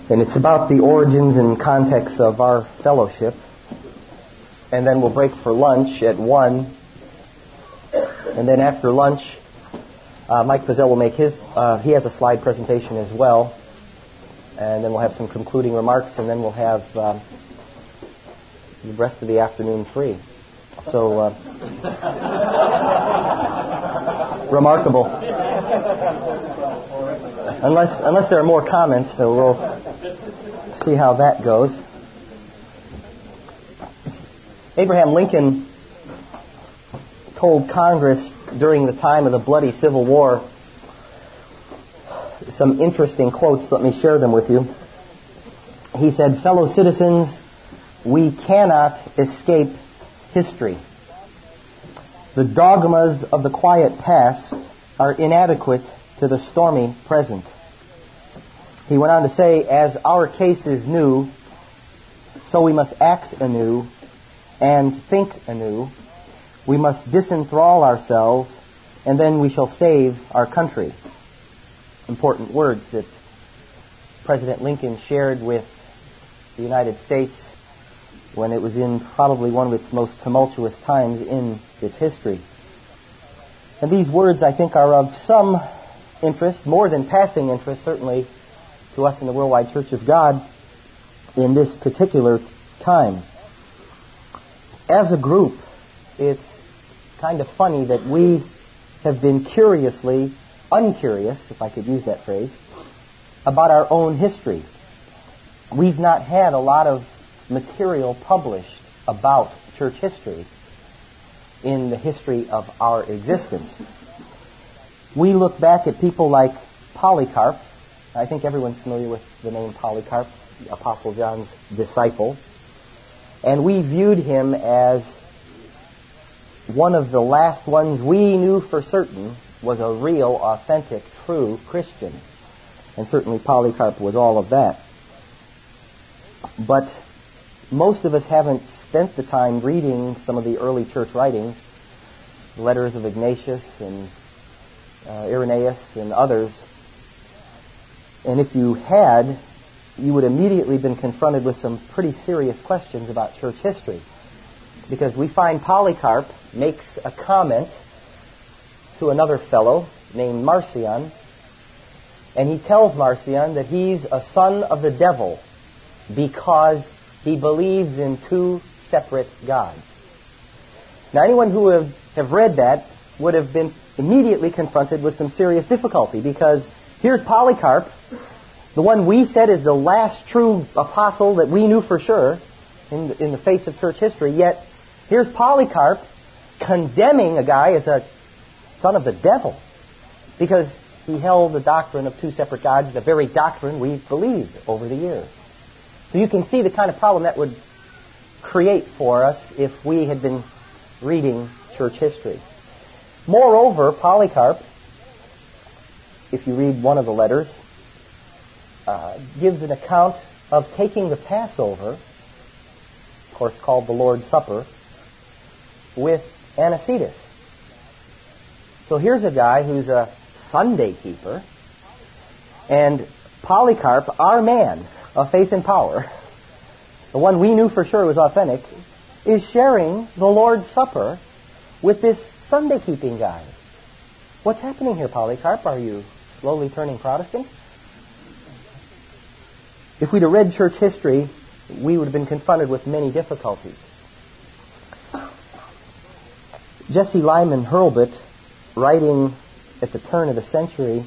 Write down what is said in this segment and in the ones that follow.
And it's about the origins and context of our fellowship. And then we'll break for lunch at 1. And then after lunch, Mike Pizzell will make his, he has a slide presentation as well. And then we'll have some concluding remarks, and then we'll have the rest of the afternoon free. So, remarkable. Unless there are more comments, so we'll see how that goes. Abraham Lincoln told Congress during the time of the bloody Civil War some interesting quotes. Let me share them with you. He said, "Fellow citizens, we cannot escape history. The dogmas of the quiet past are inadequate to the stormy present." He went on to say, "As our case is new, so we must act anew and think anew. We must disenthrall ourselves, and then we shall save our country." Important words that President Lincoln shared with the United States when it was in probably one of its most tumultuous times in its history. And these words, I think, are of some interest, more than passing interest, certainly to us in the Worldwide Church of God in this particular time. As a group, it's kind of funny that we have been curiously uncurious, if I could use that phrase, about our own history. We've not had a lot of material published about church history in the history of our existence. We look back at people like Polycarp. I think everyone's familiar with the name Polycarp, Apostle John's disciple. And we viewed him as one of the last ones we knew for certain was a real, authentic, true Christian. And certainly Polycarp was all of that. But most of us haven't spent the time reading some of the early church writings, letters of Ignatius and Irenaeus and others. And if you had, you would immediately been confronted with some pretty serious questions about church history. Because we find Polycarp makes a comment to another fellow named Marcion, and he tells Marcion that he's a son of the devil because he believes in two separate gods. Now, anyone who would have read that would have been immediately confronted with some serious difficulty, because here's Polycarp, the one we said is the last true apostle that we knew for sure in the face of church history, yet here's Polycarp condemning a guy as a son of the devil because he held the doctrine of two separate gods, the very doctrine we've believed over the years. So you can see the kind of problem that would create for us if we had been reading church history. Moreover, Polycarp, if you read one of the letters, gives an account of taking the Passover, of course called the Lord's Supper, with Anicetus. So here's a guy who's a Sunday keeper, and Polycarp, our man of faith and power, the one we knew for sure was authentic, is sharing the Lord's Supper with this Sunday keeping guy. What's happening here, Polycarp? Are you slowly turning Protestant? If we'd have read church history, we would have been confronted with many difficulties. Jesse Lyman Hurlbut, writing at the turn of the century,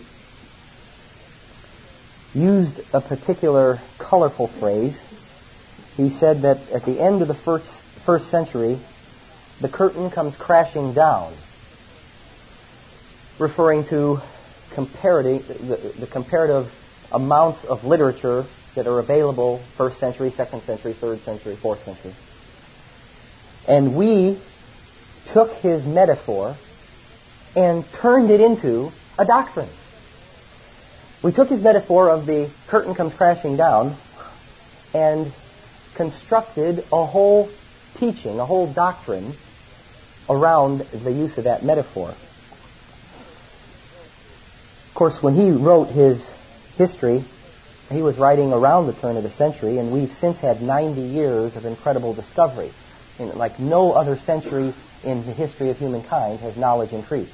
used a particular colorful phrase. He said that at the end of the first century, the curtain comes crashing down, referring to the comparative amounts of literature that are available first century, second century, third century, fourth century. And we took his metaphor and turned it into a doctrine. We took his metaphor of the curtain comes crashing down and constructed a whole teaching, a whole doctrine around the use of that metaphor. Of course, when he wrote his history, He was writing around the turn of the century, and we've since had 90 years of incredible discovery. Like no other century in the history of humankind has knowledge increased.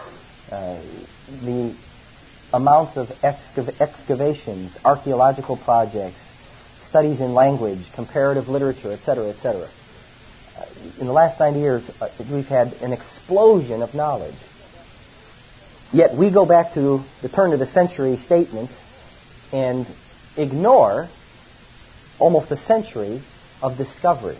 The amounts of excavations, archaeological projects, studies in language, comparative literature, etc., etc. In the last 90 years, we've had an explosion of knowledge. Yet we go back to the turn of the century statements and ignore almost a century of discovery.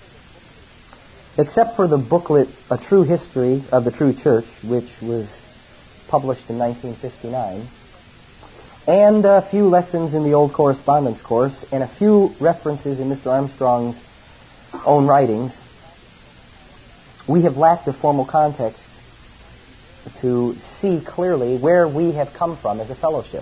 Except for the booklet, A True History of the True Church, which was published in 1959, and a few lessons in the Old Correspondence course, and a few references in Mr. Armstrong's own writings, we have lacked a formal context to see clearly where we have come from as a fellowship.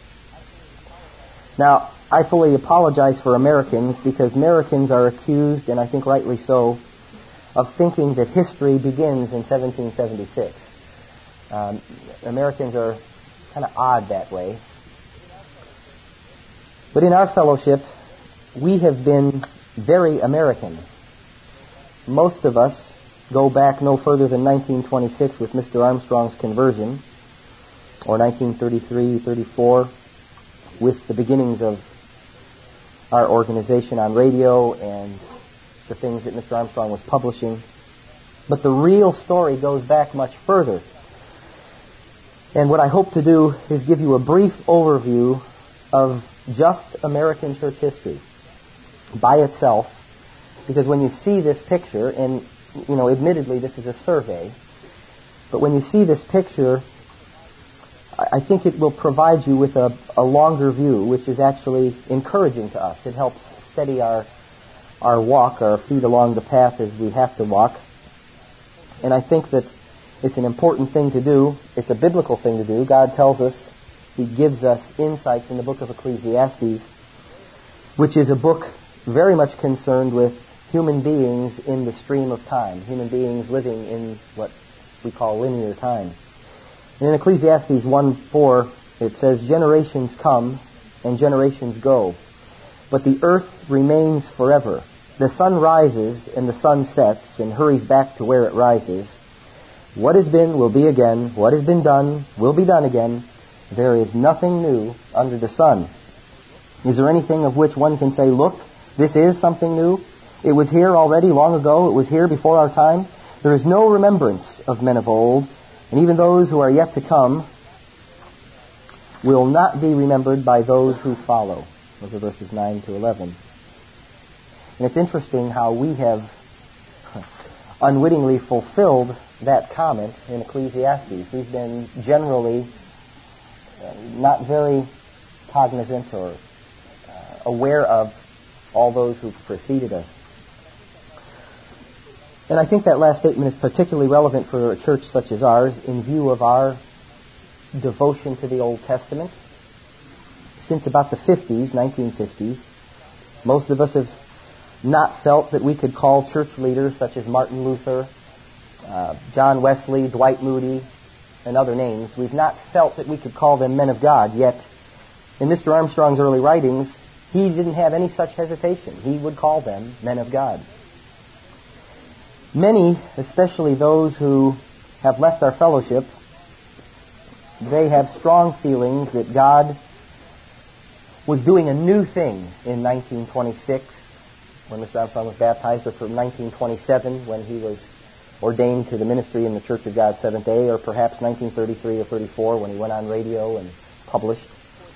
Now, I fully apologize for Americans, because Americans are accused, and I think rightly so, of thinking that history begins in 1776. Americans are kind of odd that way. But in our fellowship, we have been very American. Most of us go back no further than 1926 with Mr. Armstrong's conversion, or 1933, 34, with the beginnings of our organization on radio and the things that Mr. Armstrong was publishing. But the real story goes back much further. And what I hope to do is give you a brief overview of just American church history by itself, because when you see this picture, and admittedly this is a survey, but when you see this picture, I think it will provide you with a longer view, which is actually encouraging to us. It helps steady our walk, our feet along the path as we have to walk. And I think that it's an important thing to do. It's a biblical thing to do. God tells us, He gives us insights in the book of Ecclesiastes, which is a book very much concerned with human beings in the stream of time, human beings living in what we call linear time. And in Ecclesiastes 1:4, it says, "Generations come and generations go, but the earth remains forever. The sun rises and the sun sets and hurries back to where it rises. What has been will be again. What has been done will be done again. There is nothing new under the sun." Is there anything of which one can say, look, this is something new? It was here already long ago. It was here before our time. There is no remembrance of men of old, and even those who are yet to come will not be remembered by those who follow. Those are verses 9 to 11. And it's interesting how we have unwittingly fulfilled that comment in Ecclesiastes. We've been generally not very cognizant or aware of all those who preceded us. And I think that last statement is particularly relevant for a church such as ours in view of our devotion to the Old Testament. Since about the 50s, 1950s, most of us have not felt that we could call church leaders such as Martin Luther, John Wesley, Dwight Moody, and other names. We've not felt that we could call them men of God, yet in Mr. Armstrong's early writings, he didn't have any such hesitation. He would call them men of God. Many, especially those who have left our fellowship, they have strong feelings that God was doing a new thing in 1926 when Mr. Armstrong was baptized, or from 1927 when he was ordained to the ministry in the Church of God Seventh-day, or perhaps 1933 or 34 when he went on radio and published.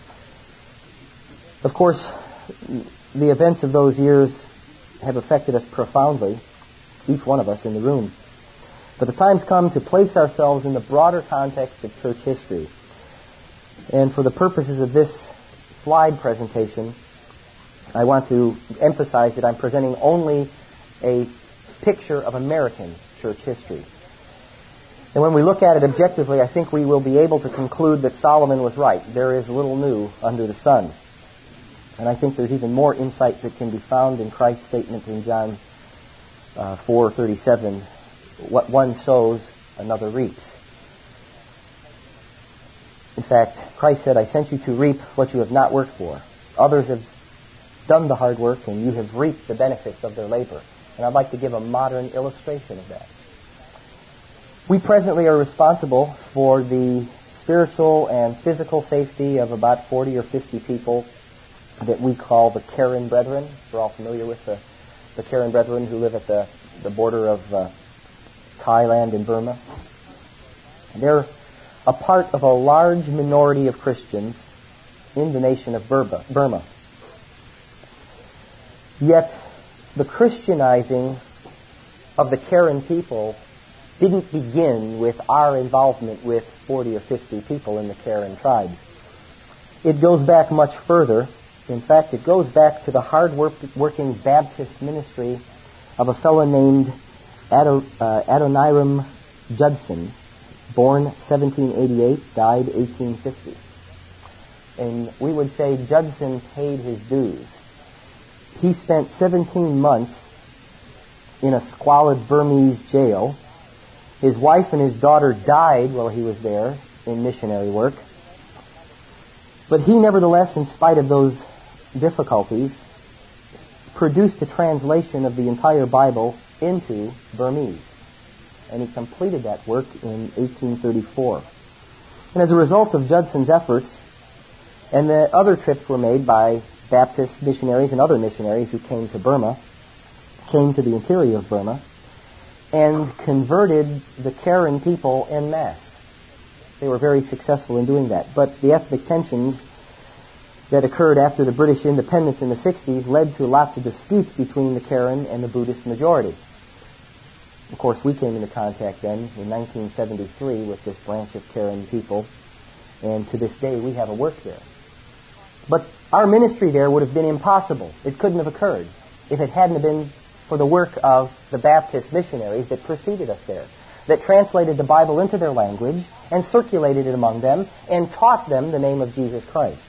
Of course, the events of those years have affected us profoundly, each one of us in the room. But the time's come to place ourselves in the broader context of church history. And for the purposes of this slide presentation, I want to emphasize that I'm presenting only a picture of American church history. And when we look at it objectively, I think we will be able to conclude that Solomon was right. There is little new under the sun. And I think there's even more insight that can be found in Christ's statement in John 4:37, what one sows, another reaps. In fact, Christ said, I sent you to reap what you have not worked for. Others have done the hard work, and you have reaped the benefits of their labor. And I'd like to give a modern illustration of that. We presently are responsible for the spiritual and physical safety of about 40 or 50 people that we call the Karen Brethren. We're all familiar with the Karen Brethren who live at the border of Thailand and Burma. They're a part of a large minority of Christians in the nation of Burma. Yet, the Christianizing of the Karen people didn't begin with our involvement with 40 or 50 people in the Karen tribes. It goes back much further. In fact, it goes back to the hard-working Baptist ministry of a fellow named Adoniram Judson, born 1788, died 1850. And we would say Judson paid his dues. He spent 17 months in a squalid Burmese jail. His wife and his daughter died while he was there in missionary work. But he nevertheless, in spite of those difficulties, produced a translation of the entire Bible into Burmese. And he completed that work in 1834. And as a result of Judson's efforts, and the other trips were made by Baptist missionaries and other missionaries who came to Burma, came to the interior of Burma, and converted the Karen people en masse. They were very successful in doing that. But the ethnic tensions that occurred after the British independence in the 60s led to lots of disputes between the Karen and the Buddhist majority. Of course, we came into contact then in 1973 with this branch of Karen people, and to this day we have a work there. But our ministry there would have been impossible. It couldn't have occurred if it hadn't been for the work of the Baptist missionaries that preceded us there, that translated the Bible into their language and circulated it among them and taught them the name of Jesus Christ.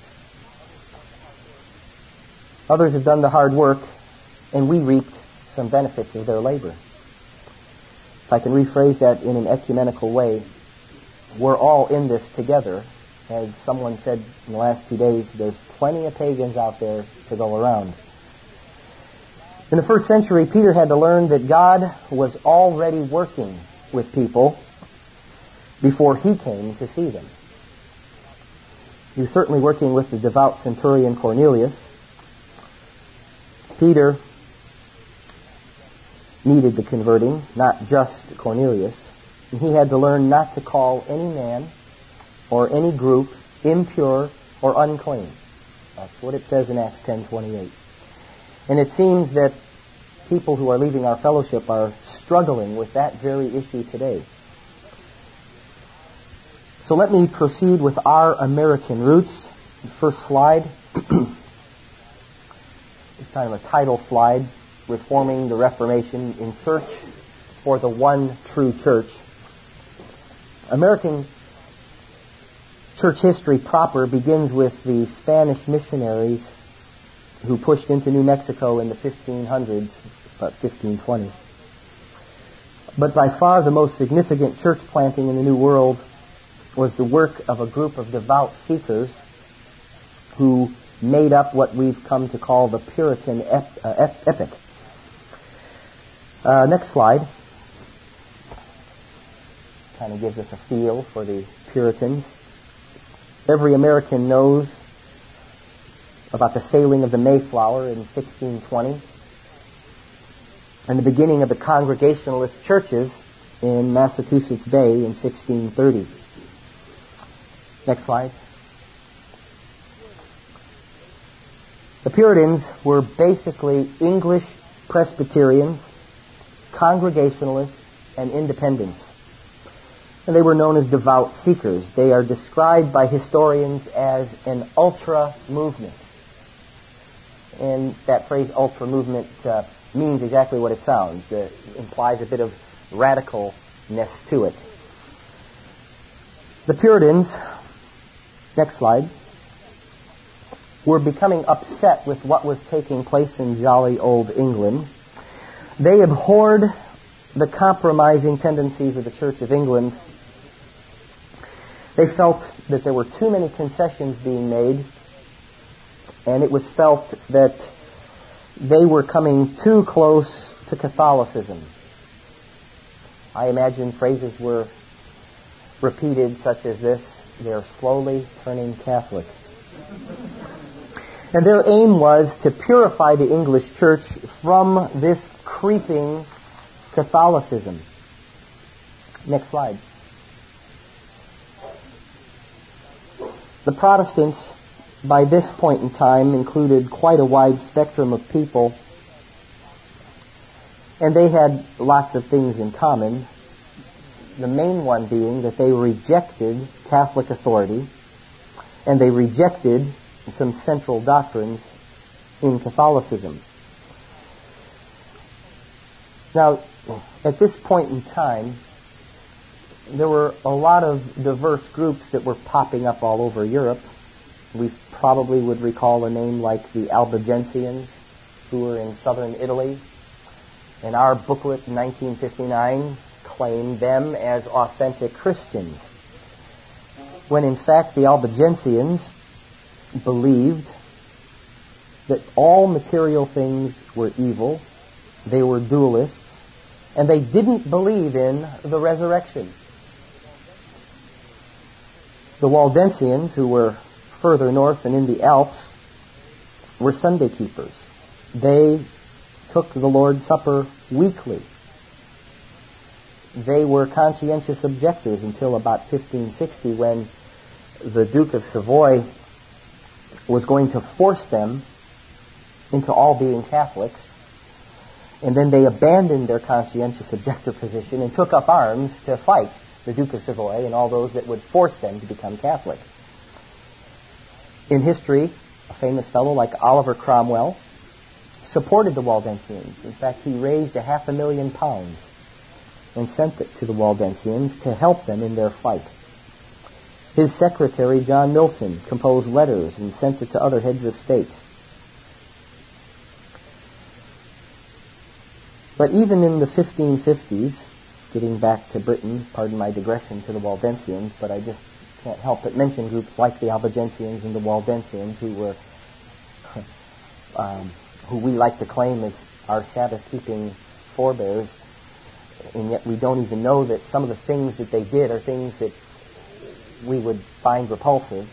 Others have done the hard work, and we reaped some benefits of their labor. If I can rephrase that in an ecumenical way, we're all in this together. As someone said in the last 2 days, there's plenty of pagans out there to go around. In the first century, Peter had to learn that God was already working with people before he came to see them. He was certainly working with the devout centurion Cornelius. Peter needed the converting, not just Cornelius. And he had to learn not to call any man or any group impure or unclean. That's what it says in Acts 10:28. And it seems that people who are leaving our fellowship are struggling with that very issue today. So let me proceed with our American roots. The first slide is kind of a title slide, Reforming the Reformation in Search for the One True Church. American church history proper begins with the Spanish missionaries who pushed into New Mexico in the 1500s, about 1520. But by far the most significant church planting in the New World was the work of a group of devout seekers who made up what we've come to call the Puritan epic. Next slide kind of gives us a feel for the Puritans. Every American knows about the sailing of the Mayflower in 1620 and the beginning of the Congregationalist churches in Massachusetts Bay in 1630. Next slide. The Puritans were basically English Presbyterians, Congregationalists, and Independents. And they were known as devout seekers. They are described by historians as an ultra movement. And that phrase ultra movement means exactly what it sounds. It implies a bit of radicalness to it. The Puritans, next slide, were becoming upset with what was taking place in jolly old England. They abhorred the compromising tendencies of the Church of England. They felt that there were too many concessions being made and it was felt that they were coming too close to Catholicism. I imagine phrases were repeated such as this: they're slowly turning Catholic. And their aim was to purify the English church from this creeping Catholicism. Next slide. The Protestants, by this point in time, included quite a wide spectrum of people, and they had lots of things in common. The main one being that they rejected Catholic authority, and they rejected some central doctrines in Catholicism. Now, at this point in time, there were a lot of diverse groups that were popping up all over Europe. We probably would recall a name like the Albigensians, who were in southern Italy. And our booklet in 1959 claimed them as authentic Christians, when in fact the Albigensians believed that all material things were evil, they were dualists, and they didn't believe in the resurrection. The Waldensians, who were further north and in the Alps, were Sunday keepers. They took the Lord's Supper weekly. They were conscientious objectors until about 1560, when the Duke of Savoy was going to force them into all being Catholics, and then they abandoned their conscientious objector position and took up arms to fight the Duke of Savoy and all those that would force them to become Catholic. In history, a famous fellow like Oliver Cromwell supported the Waldensians. In fact, he raised £500,000 and sent it to the Waldensians to help them in their fight. His secretary, John Milton, composed letters and sent it to other heads of state. But even in the 1550s, getting back to Britain, pardon my digression to the Waldensians, but I just can't help but mention groups like the Albigensians and the Waldensians, who were, who we like to claim as our Sabbath-keeping forebears, and yet we don't even know that some of the things that they did are things that we would find repulsive.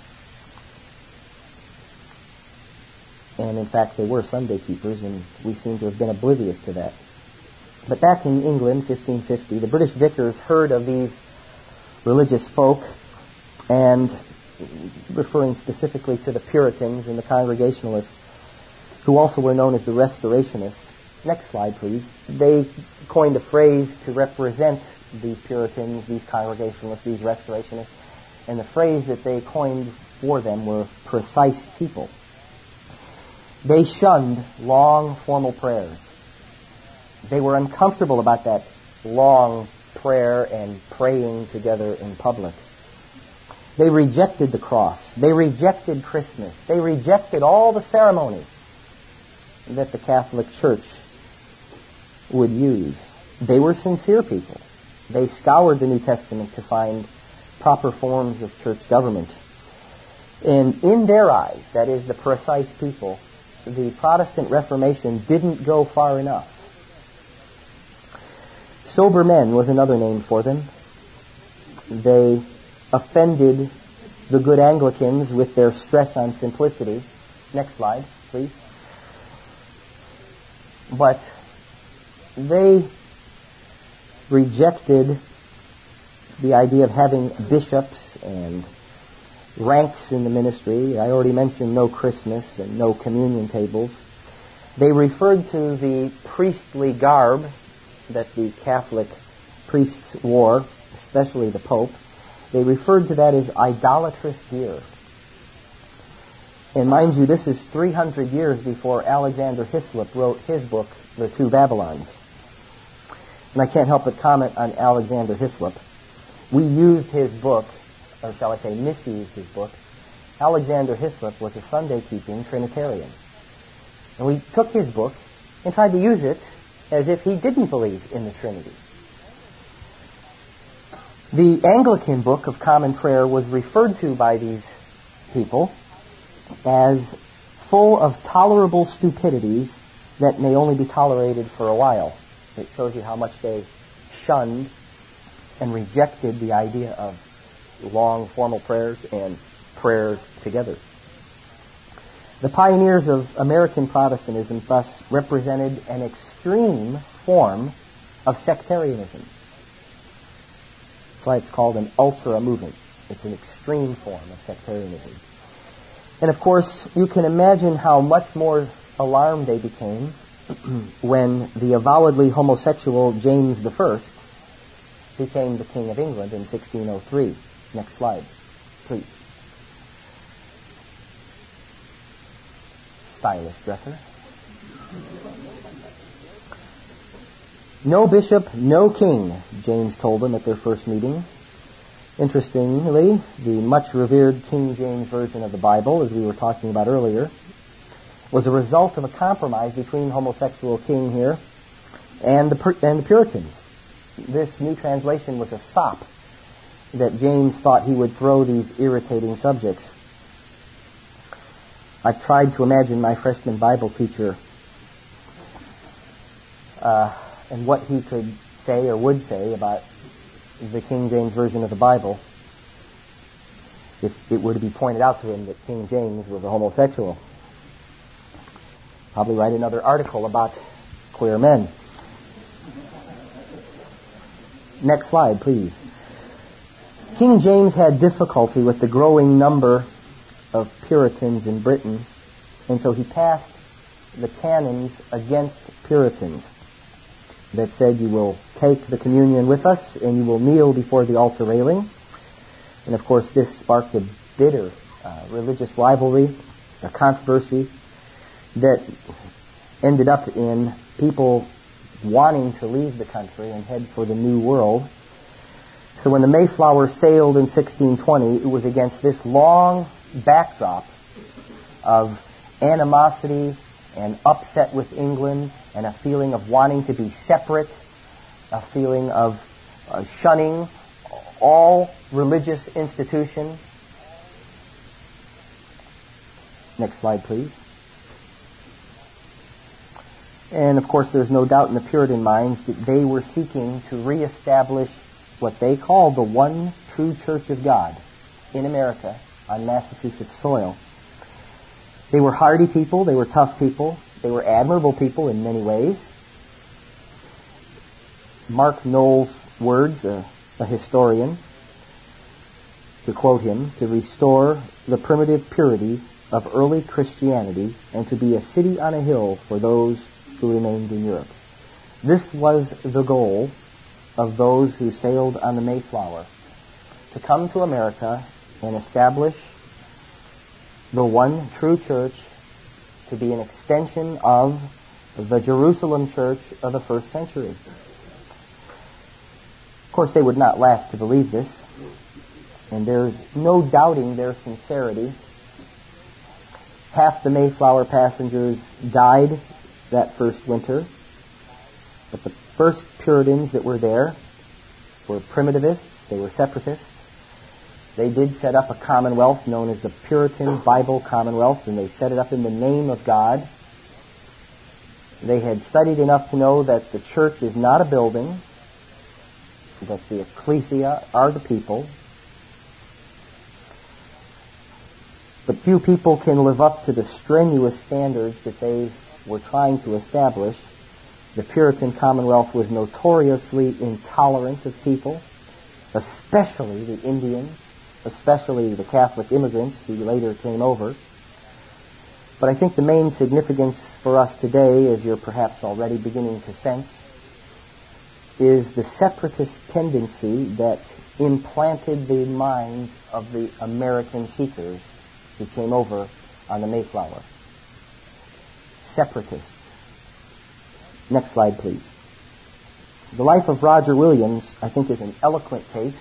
And in fact, they were Sunday keepers, and we seem to have been oblivious to that. But back in England, 1550, the British vicars heard of these religious folk, and referring specifically to the Puritans and the Congregationalists, who also were known as the Restorationists. Next slide, please. They coined a phrase to represent the Puritans, these Congregationalists, these Restorationists, and the phrase that they coined for them were precise people. They shunned long, formal prayers. They were uncomfortable about that long prayer and praying together in public. They rejected the cross. They rejected Christmas. They rejected all the ceremony that the Catholic Church would use. They were sincere people. They scoured the New Testament to find proper forms of church government. And in their eyes, that is, the precise people, the Protestant Reformation didn't go far enough. Sober men was another name for them. They offended the good Anglicans with their stress on simplicity. Next slide, please. But they rejected the idea of having bishops and ranks in the ministry. I already mentioned no Christmas and no communion tables. They referred to the priestly garb that the Catholic priests wore, especially the Pope. They referred to that as idolatrous gear. And mind you, this is 300 years before Alexander Hislop wrote his book, The Two Babylons. And I can't help but comment on Alexander Hislop. We used his book, or shall I say misused his book. Alexander Hislop was a Sunday-keeping Trinitarian. And we took his book and tried to use it as if he didn't believe in the Trinity. The Anglican Book of Common Prayer was referred to by these people as full of tolerable stupidities that may only be tolerated for a while. It shows you how much they shunned and rejected the idea of long formal prayers and prayers together. The pioneers of American Protestantism thus represented an extreme form of sectarianism. That's why it's called an ultra movement. It's an extreme form of sectarianism. And of course, you can imagine how much more alarmed they became when the avowedly homosexual James I became the King of England in 1603. Next slide, please. Stylish dresser. No bishop, no king, James told them at their first meeting. Interestingly, the much revered King James Version of the Bible, as we were talking about earlier, was a result of a compromise between homosexual king here and the Puritans. This new translation was a sop that James thought he would throw these irritating subjects. I tried to imagine my freshman Bible teacher and what he could say or would say about the King James Version of the Bible if it were to be pointed out to him that King James was a homosexual. Probably write another article about queer men. Next slide, please. King James had difficulty with the growing number of Puritans in Britain, and so he passed the canons against Puritans that said you will take the communion with us and you will kneel before the altar railing. And of course this sparked a bitter religious rivalry, a controversy that ended up in people wanting to leave the country and head for the New World. So when the Mayflower sailed in 1620, it was against this long backdrop of animosity and upset with England and a feeling of wanting to be separate, a feeling of shunning all religious institutions. Next slide, please. And of course, there's no doubt in the Puritan minds that they were seeking to reestablish what they called the one true Church of God in America on Massachusetts soil. They were hardy people, they were tough people, they were admirable people in many ways. Mark Knowles' words, a historian, to quote him, to restore the primitive purity of early Christianity and to be a city on a hill for those who remained in Europe. This was the goal of those who sailed on the Mayflower, to come to America and establish the one true church, to be an extension of the Jerusalem church of the first century. Of course, they would not last to believe this, and there's no doubting their sincerity. Half the Mayflower passengers died that first winter, but the first Puritans that were there were primitivists, they were separatists. They did set up a commonwealth known as the Puritan Bible Commonwealth, and they set it up in the name of God. They had studied enough to know that the church is not a building, that the ecclesia are the people. But few people can live up to the strenuous standards that they were trying to establish. The Puritan Commonwealth was notoriously intolerant of people, especially the Indians, especially the Catholic immigrants who later came over. But I think the main significance for us today, as you're perhaps already beginning to sense, is the separatist tendency that implanted the mind of the American seekers who came over on the Mayflower. Separatists. Next slide, please. The life of Roger Williams, I think, is an eloquent case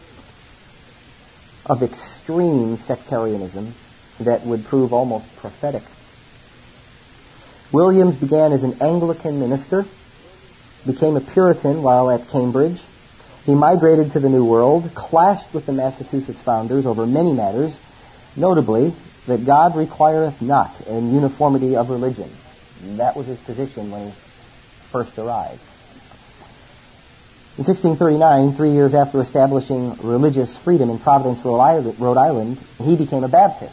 of extreme sectarianism that would prove almost prophetic. Williams began as an Anglican minister, became a Puritan while at Cambridge. He migrated to the New World, clashed with the Massachusetts founders over many matters, notably that God requireth not an uniformity of religion. And that was his position when he first arrived. In 1639, 3 years after establishing religious freedom in Providence, Rhode Island, he became a Baptist.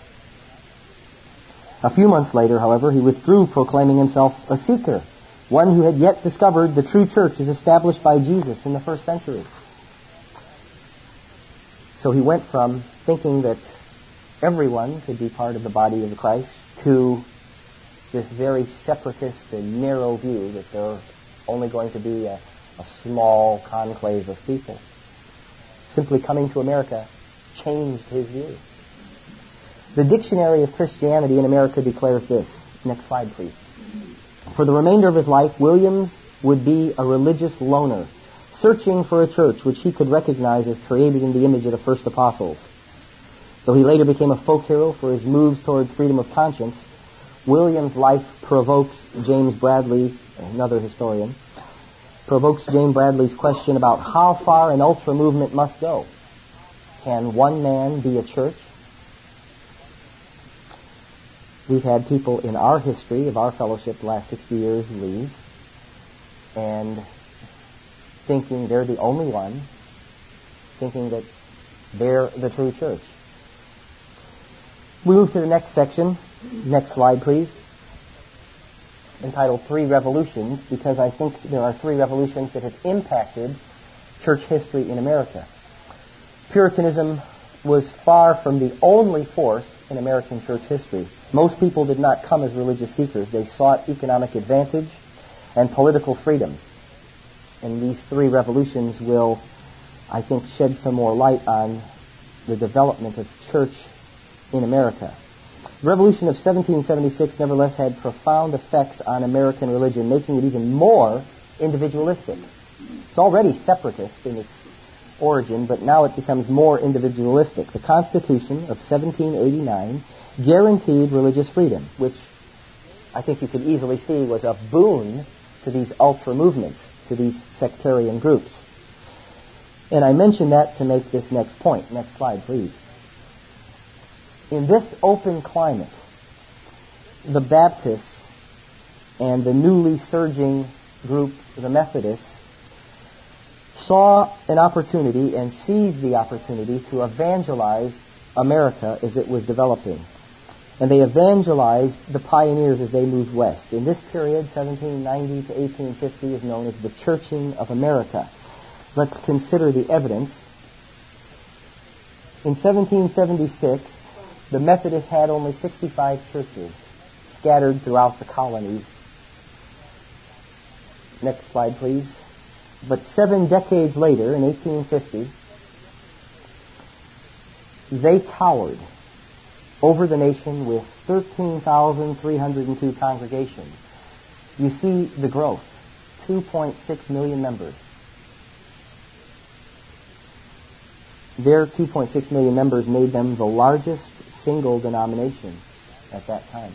A few months later, however, he withdrew, proclaiming himself a seeker, one who had yet discovered the true church as established by Jesus in the first century. So he went from thinking that everyone could be part of the body of Christ to this very separatist and narrow view that they're only going to be a small conclave of people. Simply coming to America changed his view. The Dictionary of Christianity in America declares this. Next slide, please. For the remainder of his life, Williams would be a religious loner, searching for a church which he could recognize as created in the image of the first apostles. Though he later became a folk hero for his moves towards freedom of conscience, Williams' life provokes James Bradley, another historian, provokes James Bradley's question about how far an ultra movement must go. Can one man be a church? We've had people in our history of our fellowship the last 60 years leave, and thinking they're the only one, thinking that they're the true church. We move to the next section. Next slide, please. Entitled Three Revolutions, because I think there are three revolutions that have impacted church history in America. Puritanism was far from the only force in American church history. Most people did not come as religious seekers. They sought economic advantage and political freedom. And these three revolutions will, I think, shed some more light on the development of church in America. The Revolution of 1776 nevertheless had profound effects on American religion, making it even more individualistic. It's already separatist in its origin, but now it becomes more individualistic. The Constitution of 1789 guaranteed religious freedom, which I think you could easily see was a boon to these ultra movements, to these sectarian groups. And I mention that to make this next point. Next slide, please. In this open climate, the Baptists and the newly surging group, the Methodists, saw an opportunity and seized the opportunity to evangelize America as it was developing. And they evangelized the pioneers as they moved west. In this period, 1790 to 1850, is known as the Churching of America. Let's consider the evidence. In 1776, the Methodists had only 65 churches scattered throughout the colonies. Next slide, please. But 7 decades later, in 1850, they towered over the nation with 13,302 congregations. You see the growth, 2.6 million members. Their 2.6 million members made them the largest single denomination at that time.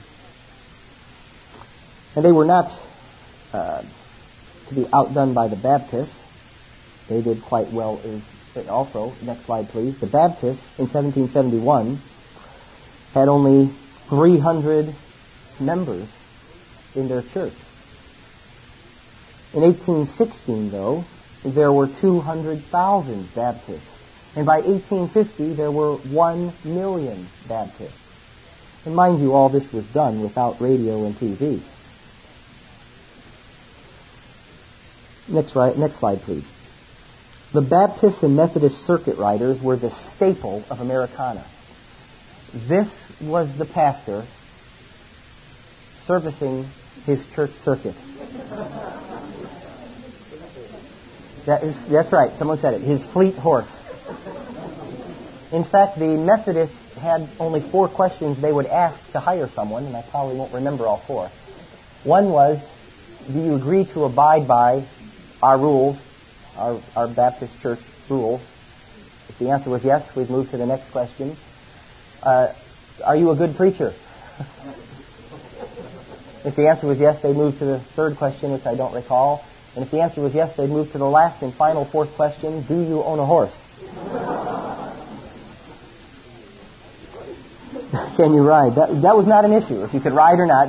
And they were not to be outdone by the Baptists. They did quite well also. Next slide, please. The Baptists in 1771 had only 300 members in their church. In 1816, though, there were 200,000 Baptists. And by 1850, there were 1 million Baptists. And mind you, all this was done without radio and TV. Next slide, please. The Baptist and Methodist circuit riders were the staple of Americana. This was the pastor servicing his church circuit. That's right, someone said it, his fleet horse. In fact, the Methodists had only 4 questions they would ask to hire someone, and I probably won't remember all 4. One was, do you agree to abide by our rules, our Baptist church rules? If the answer was yes, we'd move to the next question. Are you a good preacher? If the answer was yes, they'd move to the third question, which I don't recall. And if the answer was yes, they'd move to the last and final 4th question, do you own a horse? Can you ride? That was not an issue, if you could ride or not.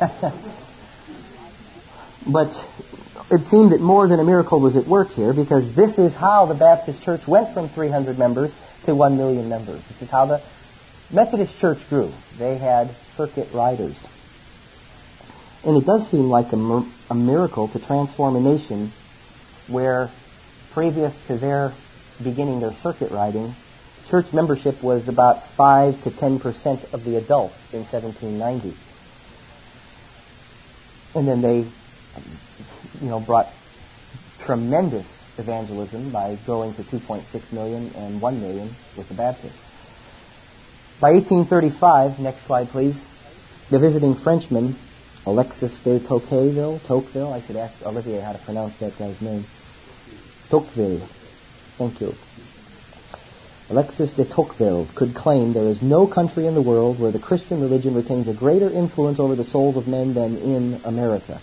But it seemed that more than a miracle was at work here, because this is how the Baptist Church went from 300 members to 1 million members. This is how the Methodist Church grew. They had circuit riders. And it does seem like a miracle to transform a nation where, previous to their beginning their circuit riding, church membership was about 5 to 10% of the adults in 1790. And then they, brought tremendous evangelism by growing to 2.6 million and 1 million with the Baptists. By 1835, next slide please, the visiting Frenchman, Alexis de Tocqueville, I should ask Olivier how to pronounce that guy's name. Tocqueville. Thank you. Alexis de Tocqueville could claim there is no country in the world where the Christian religion retains a greater influence over the souls of men than in America.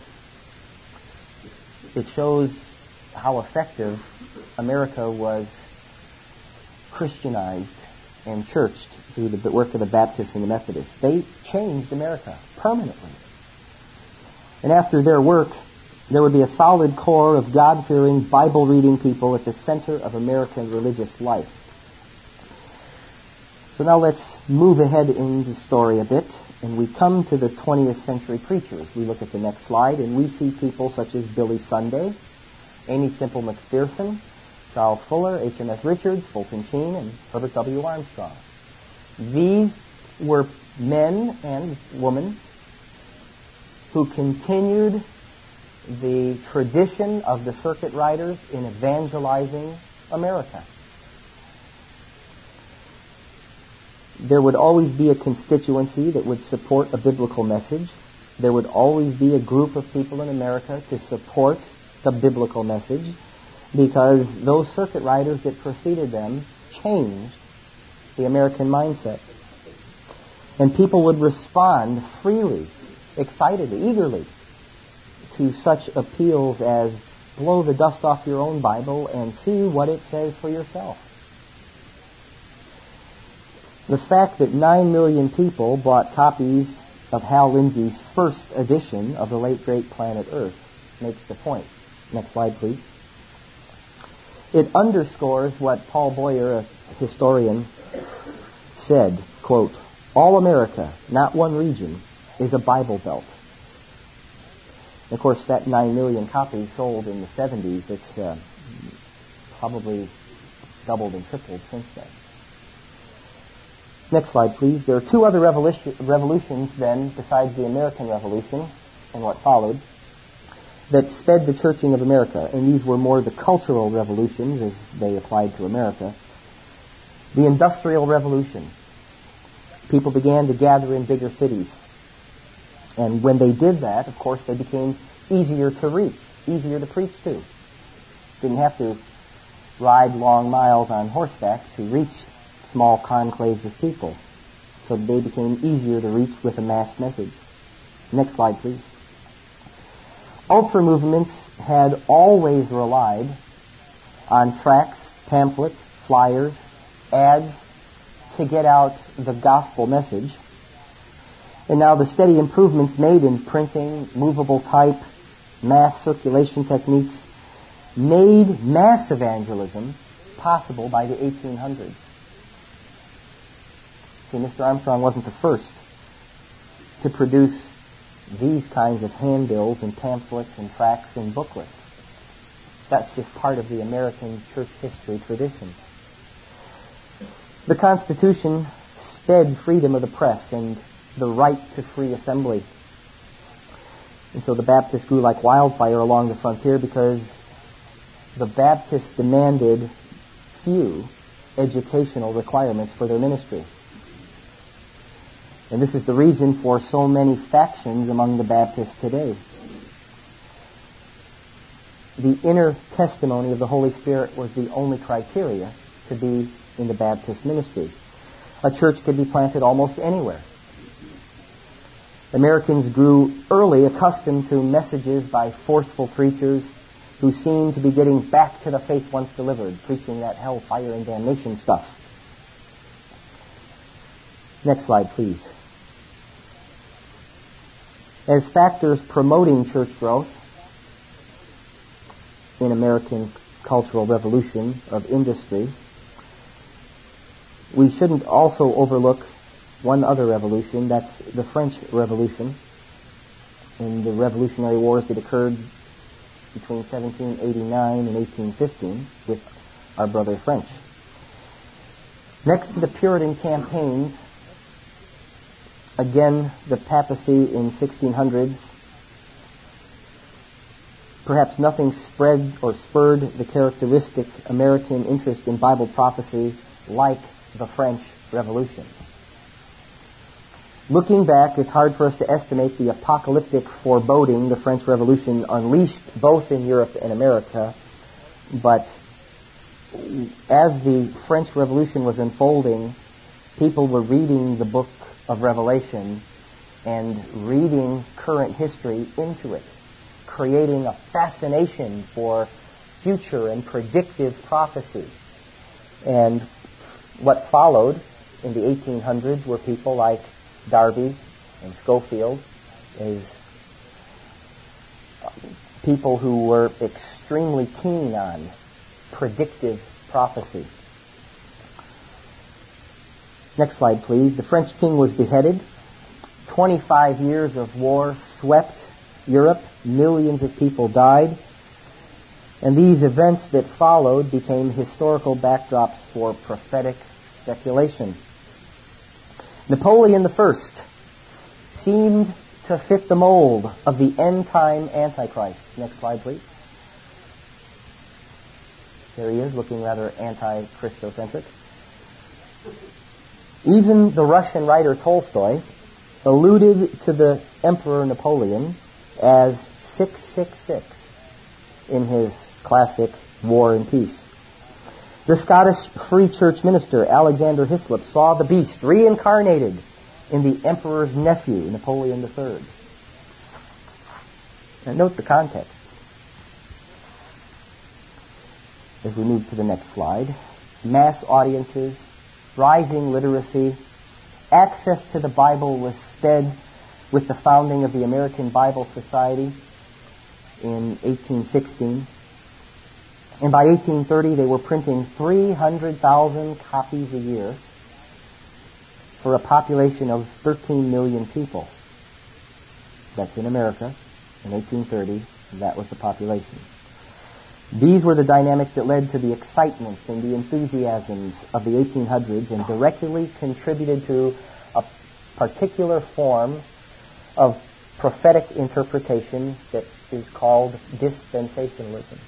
It shows how effective America was Christianized and churched through the work of the Baptists and the Methodists. They changed America permanently. And after their work, there would be a solid core of God-fearing, Bible-reading people at the center of American religious life. So now let's move ahead in the story a bit, and we come to the 20th century preachers. We look at the next slide, and we see people such as Billy Sunday, Aimee Semple McPherson, Charles Fuller, H.M.S. Richards, Fulton Sheen, and Herbert W. Armstrong. These were men and women who continued the tradition of the circuit riders in evangelizing America. There would always be a constituency that would support a biblical message. There would always be a group of people in America to support the biblical message, because those circuit riders that preceded them changed the American mindset. And people would respond freely, excitedly, eagerly to such appeals as blow the dust off your own Bible and see what it says for yourself. The fact that 9 million people bought copies of Hal Lindsey's first edition of The Late Great Planet Earth makes the point. Next slide, please. It underscores what Paul Boyer, a historian, said, quote, "All America, not one region, is a Bible belt." Of course, that 9 million copies sold in the 70s, it's probably doubled and tripled since then. Next slide, please. There are two other revolutions then, besides the American Revolution and what followed, that sped the churching of America, and these were more the cultural revolutions as they applied to America. The Industrial Revolution. People began to gather in bigger cities. And when they did that, of course, they became easier to reach, easier to preach to. Didn't have to ride long miles on horseback to reach small conclaves of people. So they became easier to reach with a mass message. Next slide, please. Ultra movements had always relied on tracts, pamphlets, flyers, ads to get out the gospel message. And now the steady improvements made in printing, movable type, mass circulation techniques made mass evangelism possible by the 1800s. See, Mr. Armstrong wasn't the first to produce these kinds of handbills and pamphlets and tracts and booklets. That's just part of the American church history tradition. The Constitution sped freedom of the press and the right to free assembly. And so the Baptists grew like wildfire along the frontier because the Baptists demanded few educational requirements for their ministry. And this is the reason for so many factions among the Baptists today. The inner testimony of the Holy Spirit was the only criteria to be in the Baptist ministry. A church could be planted almost anywhere. Americans grew early accustomed to messages by forceful preachers who seemed to be getting back to the faith once delivered, preaching that hell, fire, and damnation stuff. Next slide, please. As factors promoting church growth in American cultural revolution of industry, we shouldn't also overlook one other revolution. That's the French Revolution, in the Revolutionary Wars that occurred between 1789 and 1815 with our brother French. Next to the Puritan campaigns, again, the papacy in 1600s, perhaps nothing spread or spurred the characteristic American interest in Bible prophecy like the French Revolution. Looking back, it's hard for us to estimate the apocalyptic foreboding the French Revolution unleashed both in Europe and America, but as the French Revolution was unfolding, people were reading the book of Revelation and reading current history into it, creating a fascination for future and predictive prophecy. And what followed in the 1800s were people like Darby and Schofield, as people who were extremely keen on predictive prophecy. Next slide, please. The French king was beheaded. 25 years of war swept Europe. Millions of people died. And these events that followed became historical backdrops for prophetic speculation. Napoleon I seemed to fit the mold of the end-time Antichrist. Next slide, please. There he is, looking rather anti-Christocentric. Even the Russian writer Tolstoy alluded to the Emperor Napoleon as 666 in his classic War and Peace. The Scottish Free Church minister Alexander Hislop saw the beast reincarnated in the emperor's nephew, Napoleon III. And note the context as we move to the next slide. Mass audiences, rising literacy, access to the Bible was sped with the founding of the American Bible Society in 1816. And by 1830, they were printing 300,000 copies a year for a population of 13 million people. That's in America. In 1830, that was the population. These were the dynamics that led to the excitements and the enthusiasms of the 1800s and directly contributed to a particular form of prophetic interpretation that is called dispensationalism.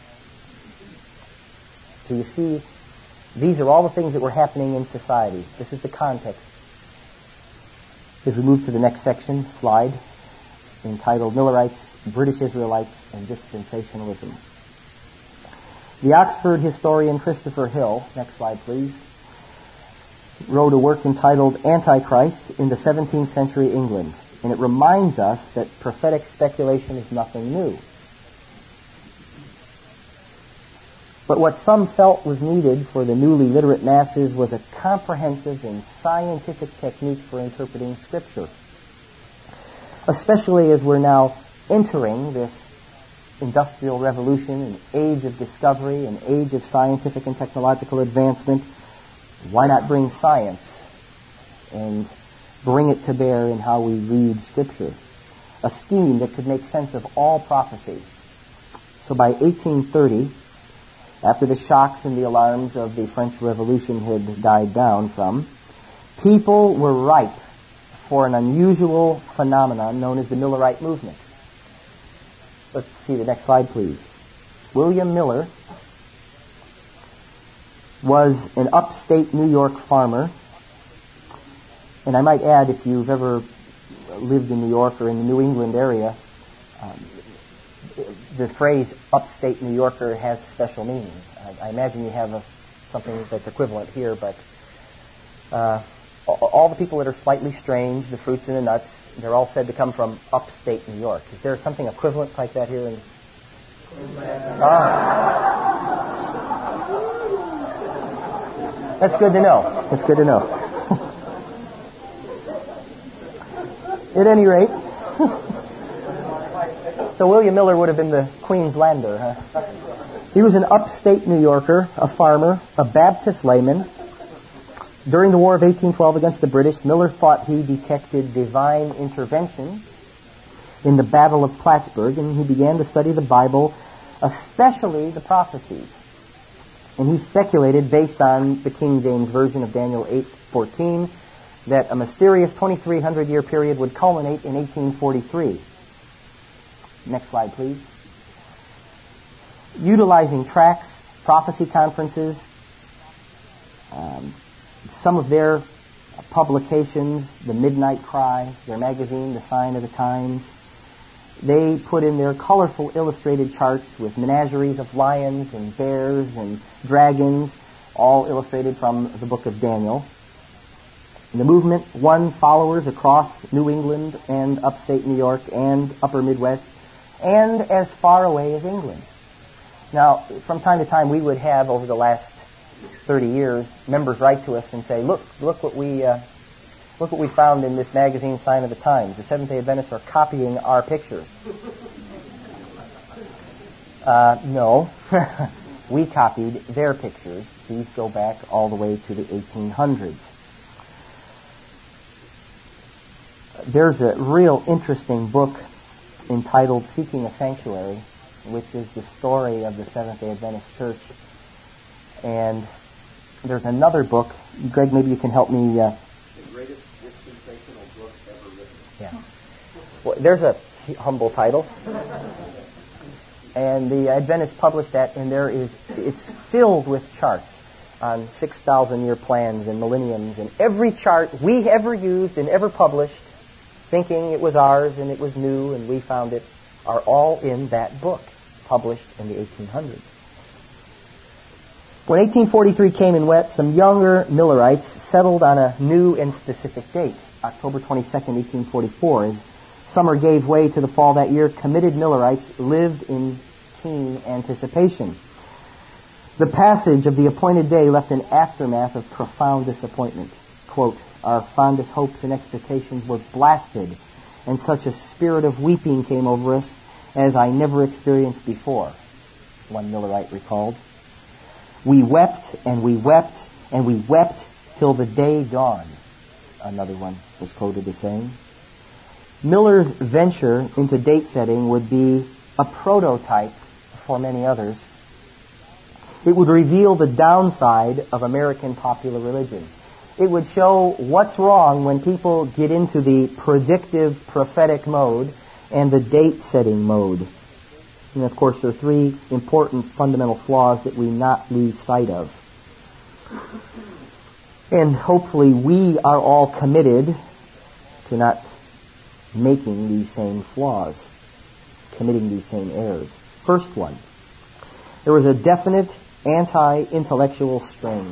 So you see, these are all the things that were happening in society. This is the context. As we move to the next section, slide, entitled Millerites, British Israelites, and Dispensationalism. The Oxford historian Christopher Hill, next slide please, wrote a work entitled Antichrist in the 17th Century England. And it reminds us that prophetic speculation is nothing new. But what some felt was needed for the newly literate masses was a comprehensive and scientific technique for interpreting Scripture. Especially as we're now entering this industrial revolution, an age of discovery, an age of scientific and technological advancement. Why not bring science and bring it to bear in how we read Scripture? A scheme that could make sense of all prophecy. So by 1830, after the shocks and the alarms of the French Revolution had died down some, people were ripe for an unusual phenomenon known as the Millerite movement. Let's see the next slide, please. William Miller was an upstate New York farmer. And I might add, if you've ever lived in New York or in the New England area, the phrase upstate New Yorker has special meaning. I imagine you have something that's equivalent here, but all the people that are slightly strange, the fruits and the nuts, they're all said to come from upstate New York. Is there something equivalent like that here? That's good to know. That's good to know. At any rate, so William Miller would have been the Queenslander, huh? He was an upstate New Yorker, a farmer, a Baptist layman. During the War of 1812 against the British, Miller thought he detected divine intervention in the Battle of Plattsburgh, and he began to study the Bible, especially the prophecies. And he speculated, based on the King James Version of Daniel 8:14, that a mysterious 2,300-year period would culminate in 1843. Next slide, please. Utilizing tracts, prophecy conferences, some of their publications, the Midnight Cry, their magazine, The Sign of the Times, they put in their colorful illustrated charts with menageries of lions and bears and dragons, all illustrated from the book of Daniel. The movement won followers across New England and upstate New York and upper Midwest and as far away as England. Now, from time to time, we would have, over the last 30 years, members write to us and say, look what we found in this magazine, Sign of the Times. The Seventh-day Adventists are copying our pictures. No. We copied their pictures. These go back all the way to the 1800s. There's a real interesting book entitled Seeking a Sanctuary, which is the story of the Seventh-day Adventist Church. And there's another book. Greg, maybe you can help me. The greatest dispensational book ever written. Yeah. Well, there's a humble title. And the Adventists published that, and it's filled with charts on 6,000-year plans and millenniums, and every chart we ever used and ever published, thinking it was ours and it was new and we found it, are all in that book, published in the 1800s. When 1843 came and went, some younger Millerites settled on a new and specific date, October 22nd, 1844. As summer gave way to the fall that year, committed Millerites lived in keen anticipation. The passage of the appointed day left an aftermath of profound disappointment. Quote, "Our fondest hopes and expectations were blasted, and such a spirit of weeping came over us as I never experienced before," one Millerite recalled. "We wept and we wept and we wept till the day dawned," another one was quoted as saying. Miller's venture into date setting would be a prototype for many others. It would reveal the downside of American popular religion. It would show what's wrong when people get into the predictive prophetic mode and the date-setting mode. And of course, there are three important fundamental flaws that we not lose sight of. And hopefully we are all committed to not making these same flaws, committing these same errors. First one, there was a definite anti-intellectual strain.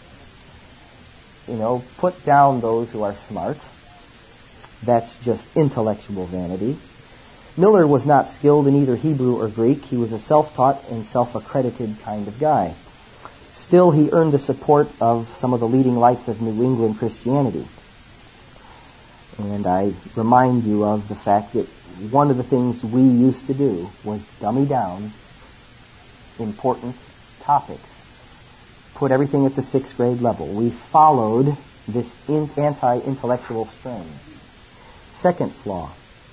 Put down those who are smart. That's just intellectual vanity. Miller was not skilled in either Hebrew or Greek. He was a self-taught and self-accredited kind of guy. Still, he earned the support of some of the leading lights of New England Christianity. And I remind you of the fact that one of the things we used to do was dummy down important topics. Put everything at the 6th grade level. We followed this anti-intellectual strain. Second flaw.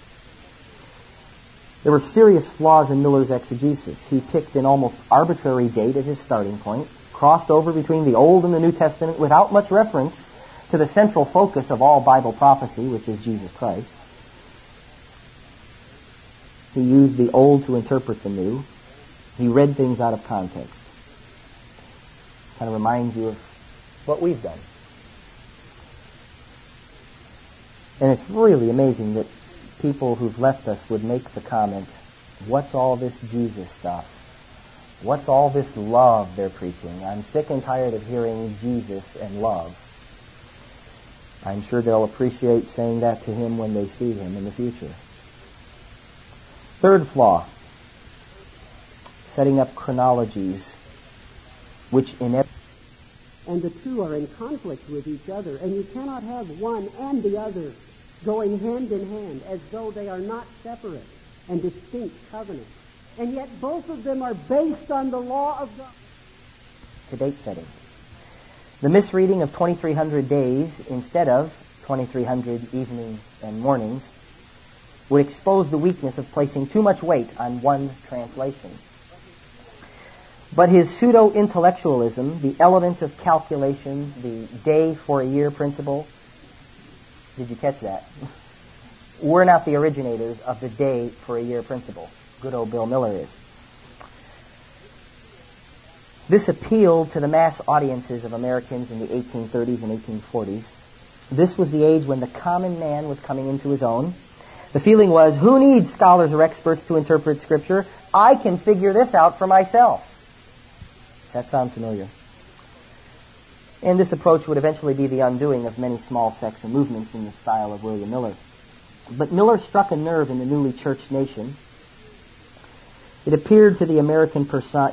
There were serious flaws in Miller's exegesis. He picked an almost arbitrary date as his starting point, crossed over between the Old and the New Testament without much reference to the central focus of all Bible prophecy, which is Jesus Christ. He used the Old to interpret the New. He read things out of context. Kind of reminds you of what we've done. And it's really amazing that people who've left us would make the comment, what's all this Jesus stuff? What's all this love they're preaching? I'm sick and tired of hearing Jesus and love. I'm sure they'll appreciate saying that to him when they see him in the future. Third flaw, setting up chronologies, which and the two are in conflict with each other, and you cannot have one and the other. going hand in hand, as though they are not separate and distinct covenants. And yet both of them are based on the law of God. To date setting. The misreading of 2,300 days instead of 2,300 evenings and mornings would expose the weakness of placing too much weight on one translation. But his pseudo-intellectualism, the element of calculation, the day for a year principle, did you catch that? We're not the originators of the day for a year principle. Good old Bill Miller is. This appealed to the mass audiences of Americans in the 1830s and 1840s. This was the age when the common man was coming into his own. The feeling was, who needs scholars or experts to interpret Scripture? I can figure this out for myself. Does that sound familiar? And this approach would eventually be the undoing of many small sects and movements in the style of William Miller. But Miller struck a nerve in the newly churched nation. It appealed to the American persona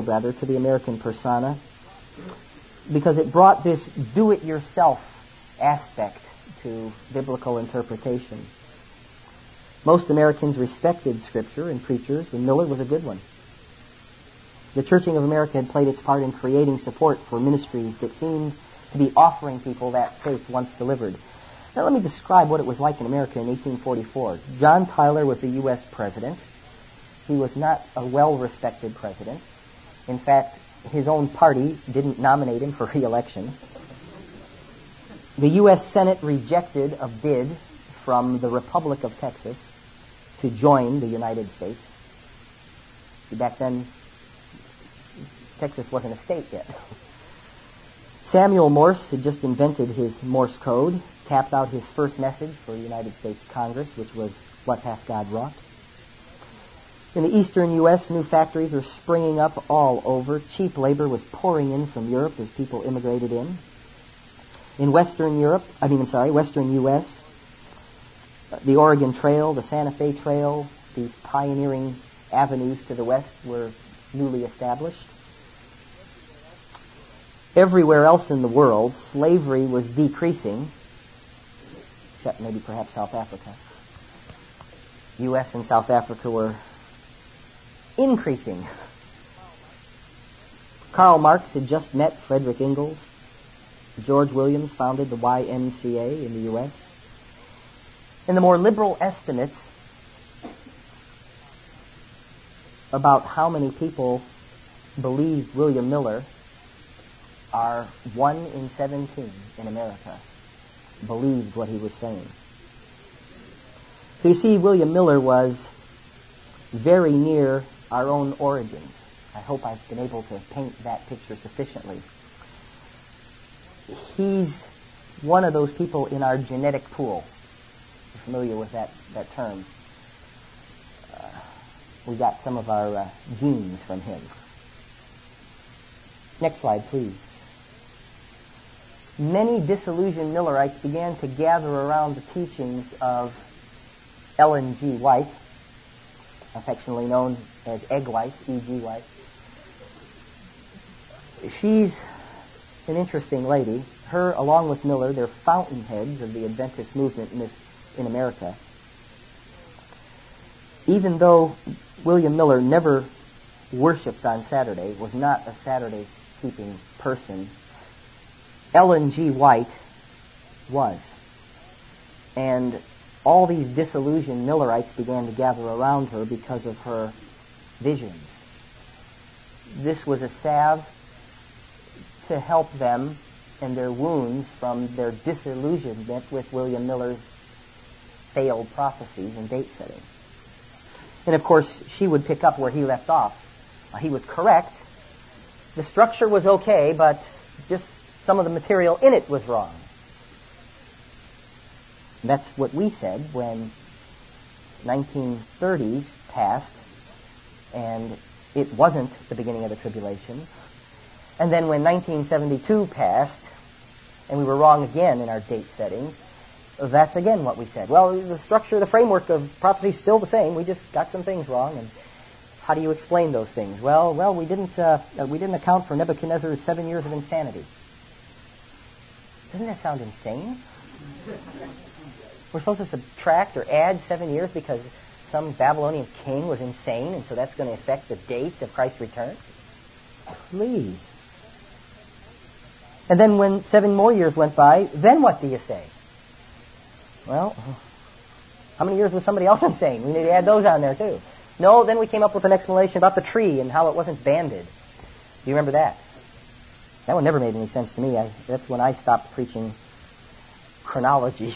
because it brought this do-it-yourself aspect to biblical interpretation. Most Americans respected Scripture and preachers, and Miller was a good one. The Churching of America had played its part in creating support for ministries that seemed to be offering people that faith once delivered. Now let me describe what it was like in America in 1844. John Tyler was the U.S. president. He was not a well-respected president. In fact, his own party didn't nominate him for re-election. The U.S. Senate rejected a bid from the Republic of Texas to join the United States. Back then, Texas wasn't a state yet. Samuel Morse had just invented his Morse code, tapped out his first message for the United States Congress, which was, "What hath God wrought?" In the eastern U.S., new factories were springing up all over. Cheap labor was pouring in from Europe as people immigrated in. In western U.S., the Oregon Trail, the Santa Fe Trail, these pioneering avenues to the west were newly established. Everywhere else in the world, slavery was decreasing, except maybe perhaps South Africa. U.S. and South Africa were increasing. Karl Marx had just met Frederick Engels. George Williams founded the YMCA in the U.S. And the more liberal estimates about how many people believe William Miller are 1 in 17 in America believed what he was saying. So you see, William Miller was very near our own origins. I hope I've been able to paint that picture sufficiently. He's one of those people in our genetic pool. You're familiar with that term. We got some of our genes from him. Next slide, please. Many disillusioned Millerites began to gather around the teachings of Ellen G. White, affectionately known as Egg White, E.G. White. She's an interesting lady. Her, along with Miller, they're fountainheads of the Adventist movement in America. Even though William Miller never worshipped on Saturday, was not a Saturday-keeping person, Ellen G. White was. And all these disillusioned Millerites began to gather around her because of her visions. This was a salve to help them and their wounds from their disillusionment with William Miller's failed prophecies and date settings. And of course, she would pick up where he left off. He was correct. The structure was okay, but just some of the material in it was wrong. That's what we said when 1930s passed and it wasn't the beginning of the tribulation. And then when 1972 passed and we were wrong again in our date settings, that's again what we said. Well, the structure, the framework of prophecy is still the same. We just got some things wrong. And how do you explain those things? Well, we didn't account for Nebuchadnezzar's 7 years of insanity. Doesn't that sound insane? We're supposed to subtract or add 7 years because some Babylonian king was insane, and so that's going to affect the date of Christ's return? Please. And then when 7 more years went by, then what do you say? Well, how many years was somebody else insane? We need to add those on there too. No, then we came up with an explanation about the tree and how it wasn't banded. Do you remember that? That one never made any sense to me. That's when I stopped preaching chronologies.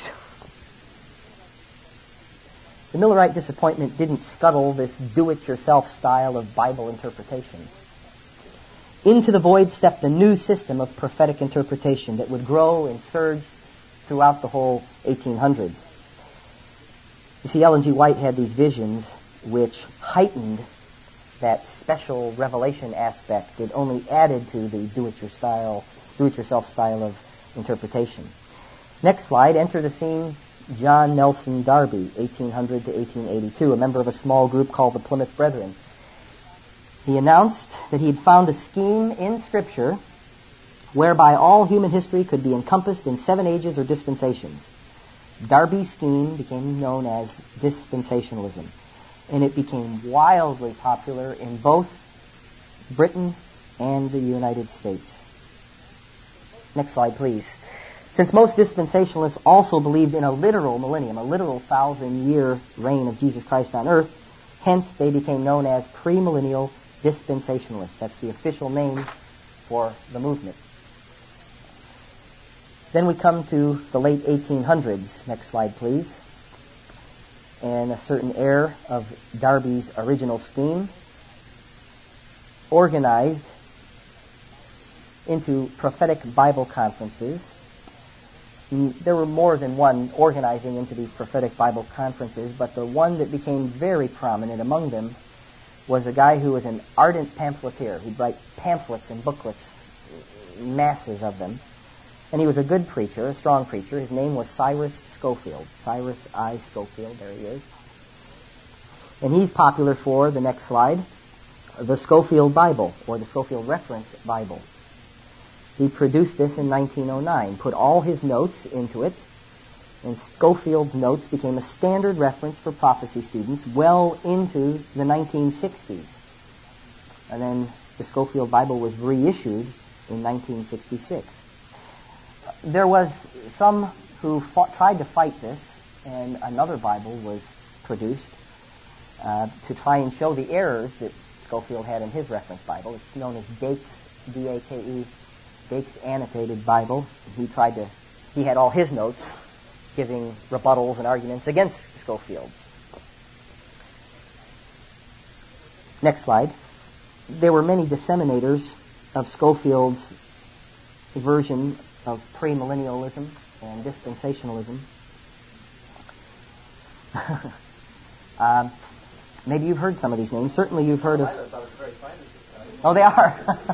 The Millerite disappointment didn't scuttle this do-it-yourself style of Bible interpretation. Into the void stepped a new system of prophetic interpretation that would grow and surge throughout the whole 1800s. You see, Ellen G. White had these visions which heightened that special revelation aspect that only added to the do-it-yourself style of interpretation. Next slide, enter the scene John Nelson Darby, 1800 to 1882, a member of a small group called the Plymouth Brethren. He announced that he had found a scheme in Scripture whereby all human history could be encompassed in 7 ages or dispensations. Darby's scheme became known as dispensationalism, and it became wildly popular in both Britain and the United States. Next slide, please. Since most dispensationalists also believed in a literal millennium, a literal 1,000-year reign of Jesus Christ on earth, hence they became known as premillennial dispensationalists. That's the official name for the movement. Then we come to the late 1800s. Next slide, please. And a certain heir of Darby's original scheme organized into prophetic Bible conferences. There were more than one organizing into these prophetic Bible conferences, but the one that became very prominent among them was a guy who was an ardent pamphleteer. He'd write pamphlets and booklets, masses of them. And he was a good preacher, a strong preacher. His name was Cyrus Scofield. Cyrus I. Scofield, there he is. And he's popular for, the next slide, the Scofield Bible, or the Scofield Reference Bible. He produced this in 1909, put all his notes into it, and Scofield's notes became a standard reference for prophecy students well into the 1960s. And then the Scofield Bible was reissued in 1966. There was some who tried to fight this, and another Bible was produced to try and show the errors that Scofield had in his reference Bible. It's known as Dake's, D-A-K-E, Dake's Annotated Bible. He had all his notes giving rebuttals and arguments against Scofield. Next slide. There were many disseminators of Scofield's version of premillennialism and dispensationalism. Maybe you've heard some of these names. Certainly you've heard of... Oh, they are.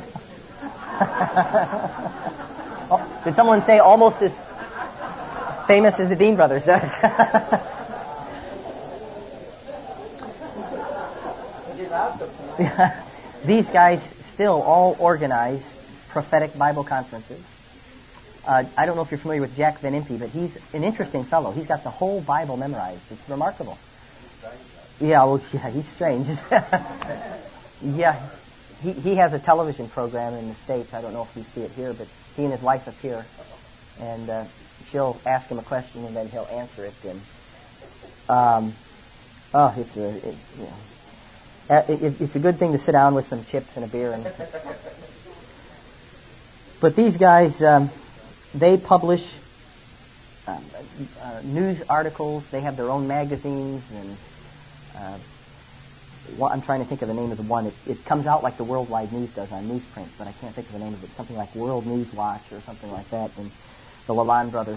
Oh, did someone say almost as famous as the Dean brothers? These guys still all organize prophetic Bible conferences. I don't know if you're familiar with Jack Van Impe, but he's an interesting fellow. He's got the whole Bible memorized. It's remarkable. Yeah, he's strange. Yeah, he has a television program in the States. I don't know if you see it here, but he and his wife appear, and she'll ask him a question, and then he'll answer it. And it's a good thing to sit down with some chips and a beer. But these guys, they publish news articles. They have their own magazines, and I'm trying to think of the name of the one. It comes out like the Worldwide News does on newsprint, but I can't think of the name of it. Something like World News Watch or something like that. And the Lalonde brothers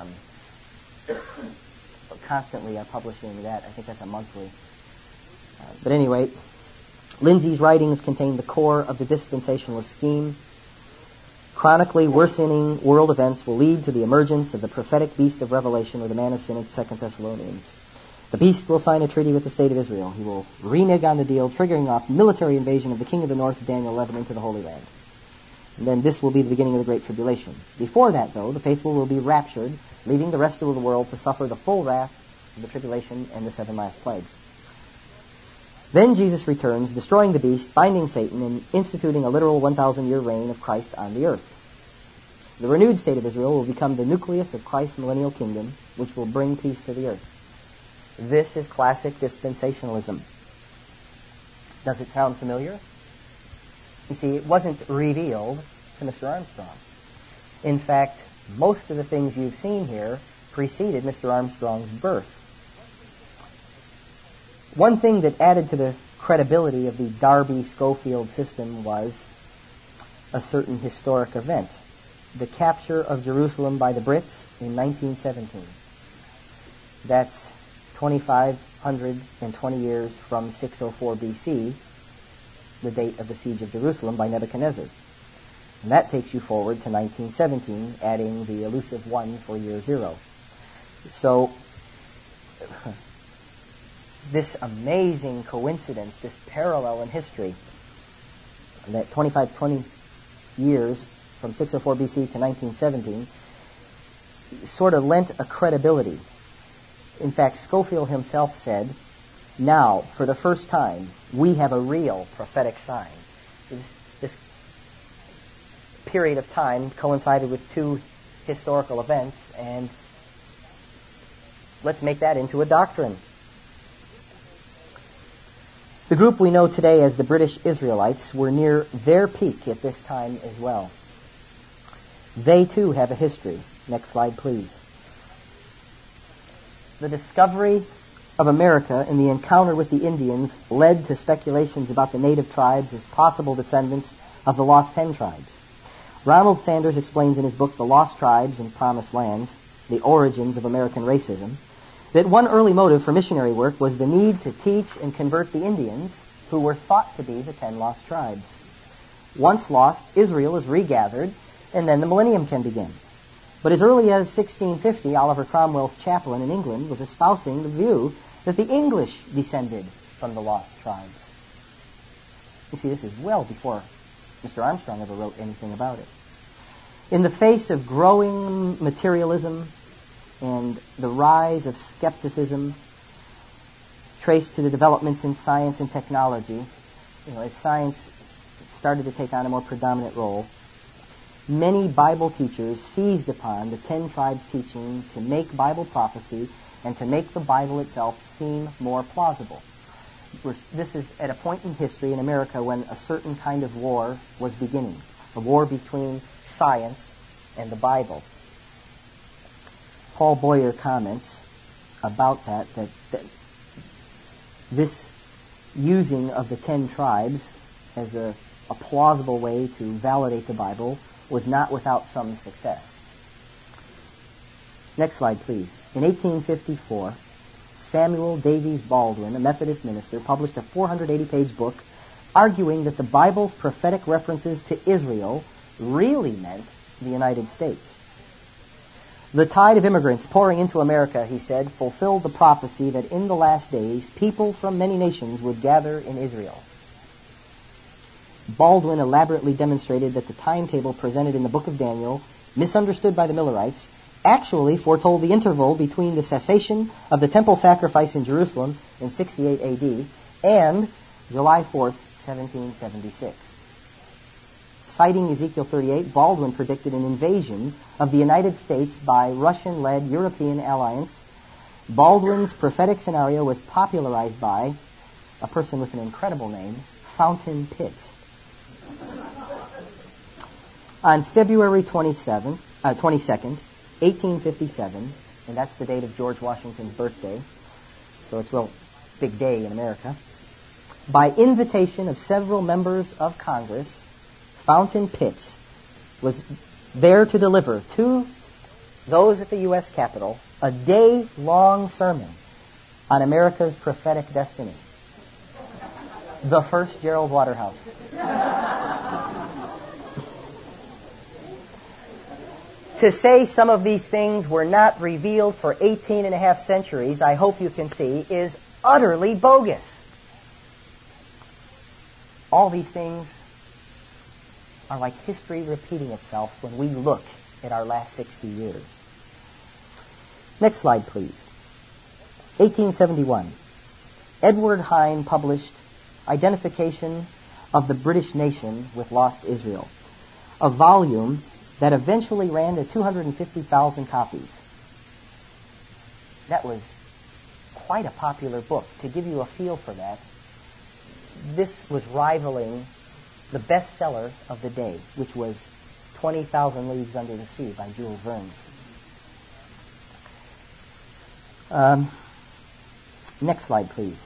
constantly are publishing that. I think that's a monthly. But anyway, Lindsay's writings contain the core of the dispensationalist scheme. Chronically worsening world events will lead to the emergence of the prophetic beast of Revelation, or the man of sin in 2 Thessalonians. The beast will sign a treaty with the state of Israel. He will renege on the deal, triggering off military invasion of the king of the north, Daniel 11, into the Holy Land. And then this will be the beginning of the Great Tribulation. Before that, though, the faithful will be raptured, leaving the rest of the world to suffer the full wrath of the tribulation and the 7 last plagues. Then Jesus returns, destroying the beast, binding Satan, and instituting a literal 1,000-year reign of Christ on the earth. The renewed state of Israel will become the nucleus of Christ's millennial kingdom, which will bring peace to the earth. This is classic dispensationalism. Does it sound familiar? You see, it wasn't revealed to Mr. Armstrong. In fact, most of the things you've seen here preceded Mr. Armstrong's birth. One thing that added to the credibility of the Darby-Schofield system was a certain historic event, the capture of Jerusalem by the Brits in 1917. That's 2,520 years from 604 BC, the date of the siege of Jerusalem by Nebuchadnezzar. And that takes you forward to 1917, adding the elusive 1 for year 0. So, this amazing coincidence, this parallel in history, that 2520 years from 604 BC to 1917, sort of lent a credibility. In fact, Schofield himself said, now, for the first time, we have a real prophetic sign. This period of time coincided with 2 historical events, and let's make that into a doctrine. The group we know today as the British Israelites were near their peak at this time as well. They too have a history. Next slide, please. The discovery of America and the encounter with the Indians led to speculations about the native tribes as possible descendants of the lost 10 tribes. Ronald Sanders explains in his book, The Lost Tribes and Promised Lands, The Origins of American Racism, that one early motive for missionary work was the need to teach and convert the Indians, who were thought to be the 10 lost tribes. Once lost, Israel is regathered, and then the millennium can begin. But as early as 1650, Oliver Cromwell's chaplain in England was espousing the view that the English descended from the lost tribes. You see, this is well before Mr. Armstrong ever wrote anything about it. In the face of growing materialism and the rise of skepticism traced to the developments in science and technology, as science started to take on a more predominant role, many Bible teachers seized upon the 10 tribes teaching to make Bible prophecy and to make the Bible itself seem more plausible. This is at a point in history in America when a certain kind of war was beginning, a war between science and the Bible. Paul Boyer comments about that this using of the 10 tribes as a plausible way to validate the Bible was not without some success. Next slide, please. In 1854, Samuel Davies Baldwin, a Methodist minister, published a 480-page book arguing that the Bible's prophetic references to Israel really meant the United States. The tide of immigrants pouring into America, he said, fulfilled the prophecy that in the last days, people from many nations would gather in Israel. Baldwin elaborately demonstrated that the timetable presented in the book of Daniel, misunderstood by the Millerites, actually foretold the interval between the cessation of the temple sacrifice in Jerusalem in 68 AD and July 4th, 1776. Citing Ezekiel 38, Baldwin predicted an invasion of the United States by Russian-led European alliance. Baldwin's prophetic scenario was popularized by a person with an incredible name, Fountain Pitt. On February 22nd, 1857, and that's the date of George Washington's birthday, so it's a real big day in America, by invitation of several members of Congress, Fountain Pitt was there to deliver to those at the U.S. Capitol a day-long sermon on America's prophetic destiny. The first Gerald Waterhouse. To say some of these things were not revealed for 18 and a half centuries, I hope you can see, is utterly bogus. All these things are like history repeating itself when we look at our last 60 years. Next slide, please. 1871. Edward Hine published Identification of the British Nation with Lost Israel, a volume that eventually ran to 250,000 copies. That was quite a popular book. To give you a feel for that, this was rivaling the bestseller of the day, which was 20,000 Leagues Under the Sea by Jules Verne's. Next slide, please.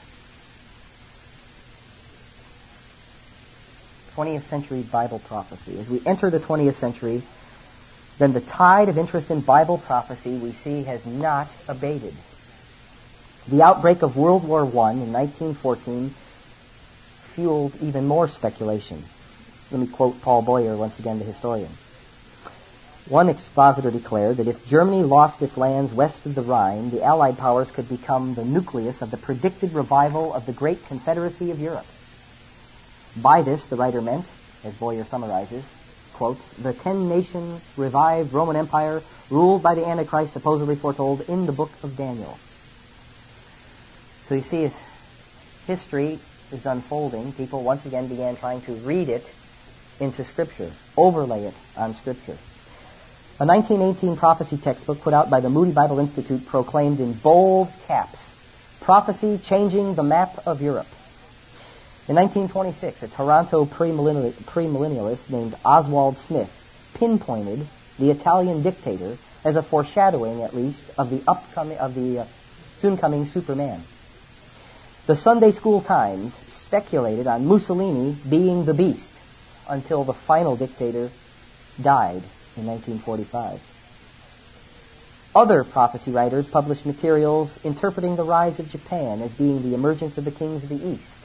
20th century Bible prophecy. As we enter the 20th century, then the tide of interest in Bible prophecy we see has not abated. The outbreak of World War I in 1914 fueled even more speculation. Let me quote Paul Boyer once again, the historian. One expositor declared that if Germany lost its lands west of the Rhine, the Allied powers could become the nucleus of the predicted revival of the great Confederacy of Europe. By this, the writer meant, as Boyer summarizes, quote, the 10-nation revived Roman Empire ruled by the Antichrist supposedly foretold in the book of Daniel. So you see, as history is unfolding, people once again began trying to read it into Scripture, overlay it on Scripture. A 1918 prophecy textbook put out by the Moody Bible Institute proclaimed in bold caps, prophecy changing the map of Europe. In 1926, a Toronto premillennialist named Oswald Smith pinpointed the Italian dictator as a foreshadowing, at least, of the soon-coming Superman. The Sunday School Times speculated on Mussolini being the beast until the final dictator died in 1945. Other prophecy writers published materials interpreting the rise of Japan as being the emergence of the kings of the East.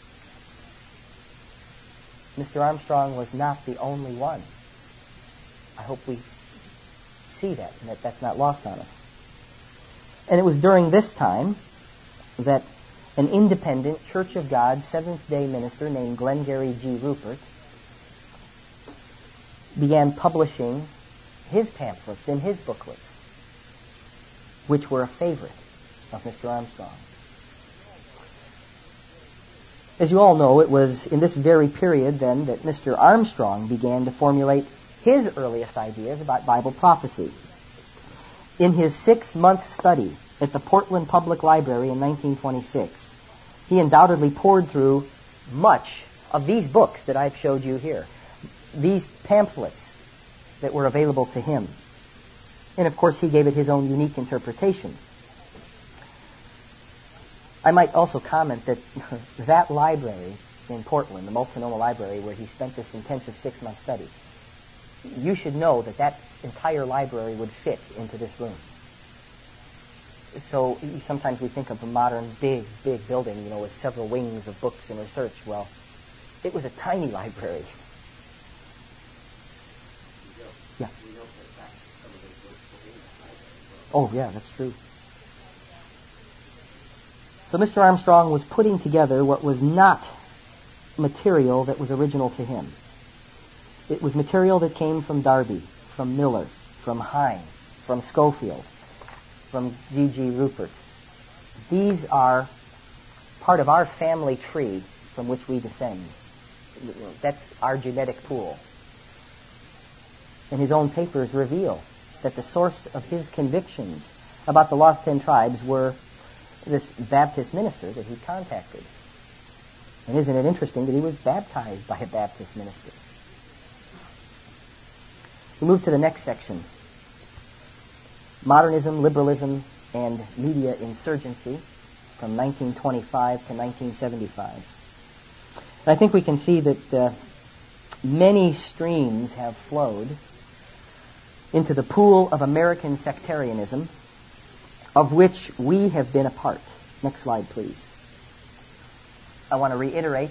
Mr. Armstrong was not the only one. I hope we see that, and that's not lost on us. And it was during this time that an independent Church of God Seventh-day minister named Glengarry G. Rupert began publishing his pamphlets and his booklets, which were a favorite of Mr. Armstrong. As you all know, it was in this very period then that Mr. Armstrong began to formulate his earliest ideas about Bible prophecy. In his 6-month study at the Portland Public Library in 1926, he undoubtedly pored through much of these books that I've showed you here, these pamphlets that were available to him. And of course, he gave it his own unique interpretation. I might also comment that that library in Portland, the Multnomah Library, where he spent this intensive 6-month study, you should know that that entire library would fit into this room. So sometimes we think of a modern, big building, with several wings of books and research. Well, it was a tiny library. Yeah. Oh, yeah, that's true. So Mr. Armstrong was putting together what was not material that was original to him. It was material that came from Darby, from Miller, from Hine, from Schofield, from G.G. Rupert. These are part of our family tree from which we descend. That's our genetic pool. And his own papers reveal that the source of his convictions about the lost 10 tribes were this Baptist minister that he contacted. And isn't it interesting that he was baptized by a Baptist minister? We move to the next section. Modernism, Liberalism, and Media Insurgency from 1925 to 1975. And I think we can see that many streams have flowed into the pool of American sectarianism, of which we have been a part. Next slide, please. I want to reiterate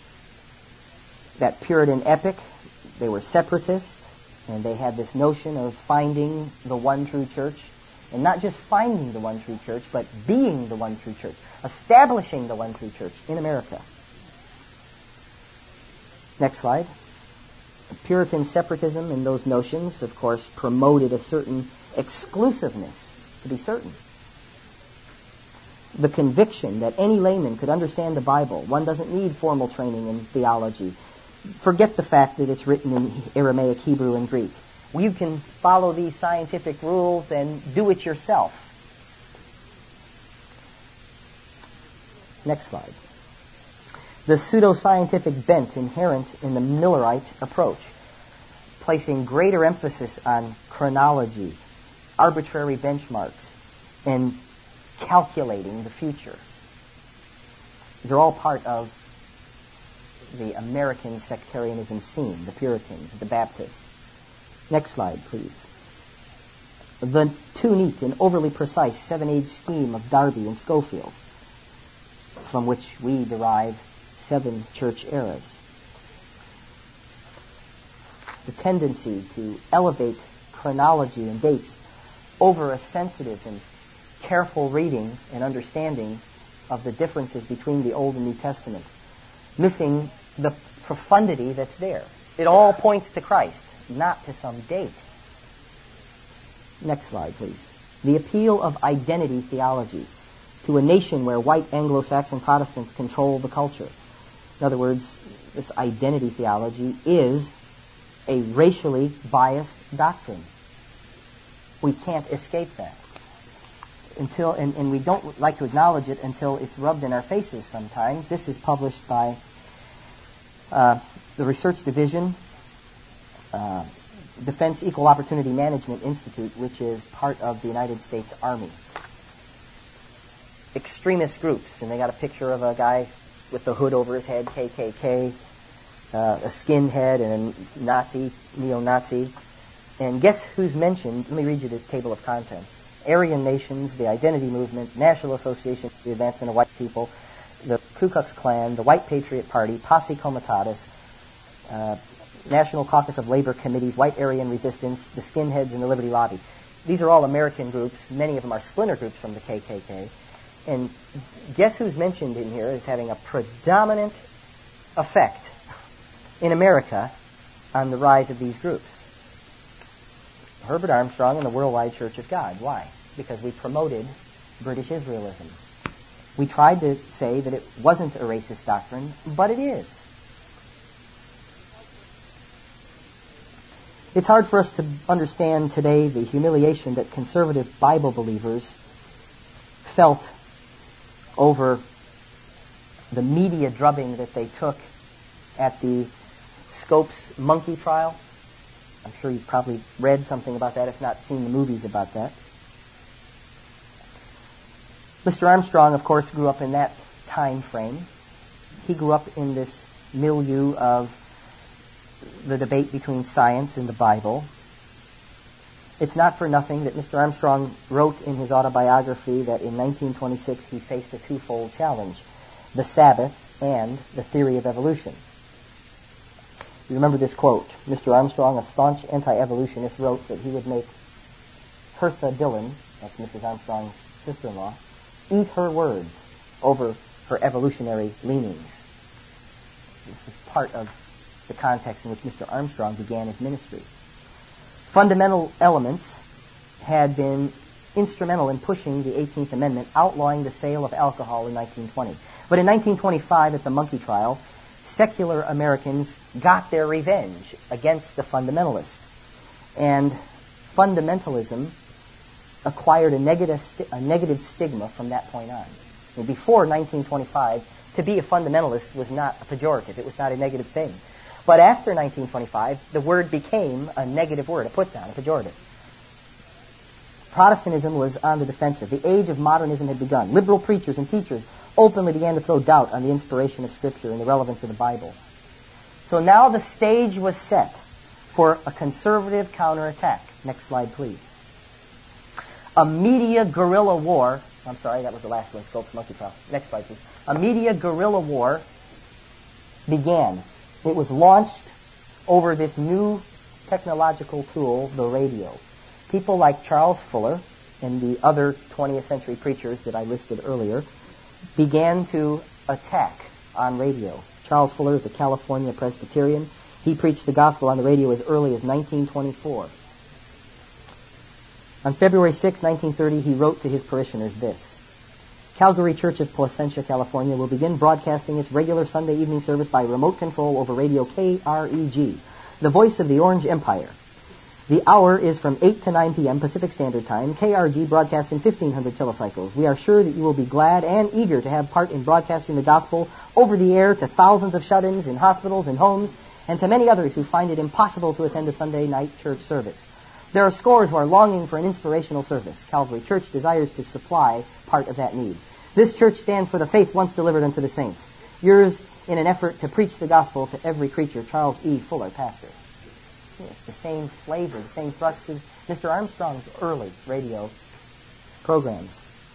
that Puritan epic, they were separatists, and they had this notion of finding the one true church, and not just finding the one true church, but being the one true church, establishing the one true church in America. Next slide. Puritan separatism and those notions, of course, promoted a certain exclusiveness, to be certain. The conviction that any layman could understand the Bible. One doesn't need formal training in theology. Forget the fact that it's written in Aramaic, Hebrew, and Greek. You can follow these scientific rules and do it yourself. Next slide. The pseudoscientific bent inherent in the Millerite approach, placing greater emphasis on chronology, arbitrary benchmarks, and calculating the future. These are all part of the American sectarianism scene, the Puritans, the Baptists. Next slide, please. The too neat and overly precise seven-age scheme of Darby and Schofield, from which we derive 7 church eras. The tendency to elevate chronology and dates over a sensitive and careful reading and understanding of the differences between the Old and New Testament, missing the profundity that's there. It all points to Christ, not to some date. Next slide, please. The appeal of identity theology to a nation where white Anglo-Saxon Protestants control the culture. In other words, this identity theology is a racially biased doctrine. We can't escape that. And we don't like to acknowledge it until it's rubbed in our faces sometimes. This is published by the Research Division, Defense Equal Opportunity Management Institute, which is part of the United States Army. Extremist groups, and they got a picture of a guy with the hood over his head, KKK, a skinhead, and a Nazi, neo-Nazi. And guess who's mentioned? Let me read you the table of contents. Aryan nations, the Identity Movement, National Association for the Advancement of White People, the Ku Klux Klan, the White Patriot Party, Posse Comitatus, National Caucus of Labor Committees, White Aryan Resistance, the Skinheads, and the Liberty Lobby. These are all American groups. Many of them are splinter groups from the KKK. And guess who's mentioned in here as having a predominant effect in America on the rise of these groups? Herbert Armstrong and the Worldwide Church of God. Why? Because we promoted British Israelism. We tried to say that it wasn't a racist doctrine, but it is. It's hard for us to understand today the humiliation that conservative Bible believers felt over the media drubbing that they took at the Scopes monkey trial. I'm sure you've probably read something about that, if not seen the movies about that. Mr. Armstrong, of course, grew up in that time frame. He grew up in this milieu of the debate between science and the Bible. It's not for nothing that Mr. Armstrong wrote in his autobiography that in 1926 he faced a twofold challenge, the Sabbath and the theory of evolution. You remember this quote. Mr. Armstrong, a staunch anti-evolutionist, wrote that he would make Hertha Dillon, that's Mrs. Armstrong's sister-in-law, eat her words over her evolutionary leanings. This is part of the context in which Mr. Armstrong began his ministry. Fundamental elements had been instrumental in pushing the 18th Amendment, outlawing the sale of alcohol in 1920. But in 1925, at the monkey trial, secular Americans got their revenge against the fundamentalists. And fundamentalism acquired a negative stigma from that point on. And before 1925, to be a fundamentalist was not a pejorative. It was not a negative thing. But after 1925, the word became a negative word, a put-down, a pejorative. Protestantism was on the defensive. The age of modernism had begun. Liberal preachers and teachers openly began to throw doubt on the inspiration of Scripture and the relevance of the Bible. So now the stage was set for a conservative counterattack. Next slide, please. A media guerrilla war. I'm sorry, that was the last one. Scopes monkey trial. Next slide, please. A media guerrilla war began. It was launched over this new technological tool, the radio. People like Charles Fuller and the other 20th century preachers that I listed earlier began to attack on radio. Charles Fuller is a California Presbyterian. He preached the gospel on the radio as early as 1924. On February 6, 1930, he wrote to his parishioners this: Calvary Church of Placentia, California will begin broadcasting its regular Sunday evening service by remote control over radio KREG, the voice of the Orange Empire. The hour is from 8 to 9 p.m. Pacific Standard Time. KRG broadcasts in 1,500 kilocycles. We are sure that you will be glad and eager to have part in broadcasting the gospel over the air to thousands of shut-ins in hospitals and homes, and to many others who find it impossible to attend a Sunday night church service. There are scores who are longing for an inspirational service. Calvary Church desires to supply part of that need. This church stands for the faith once delivered unto the saints. Yours in an effort to preach the gospel to every creature, Charles E. Fuller, pastor. It's the same flavor, the same thrust as Mr. Armstrong's early radio programs.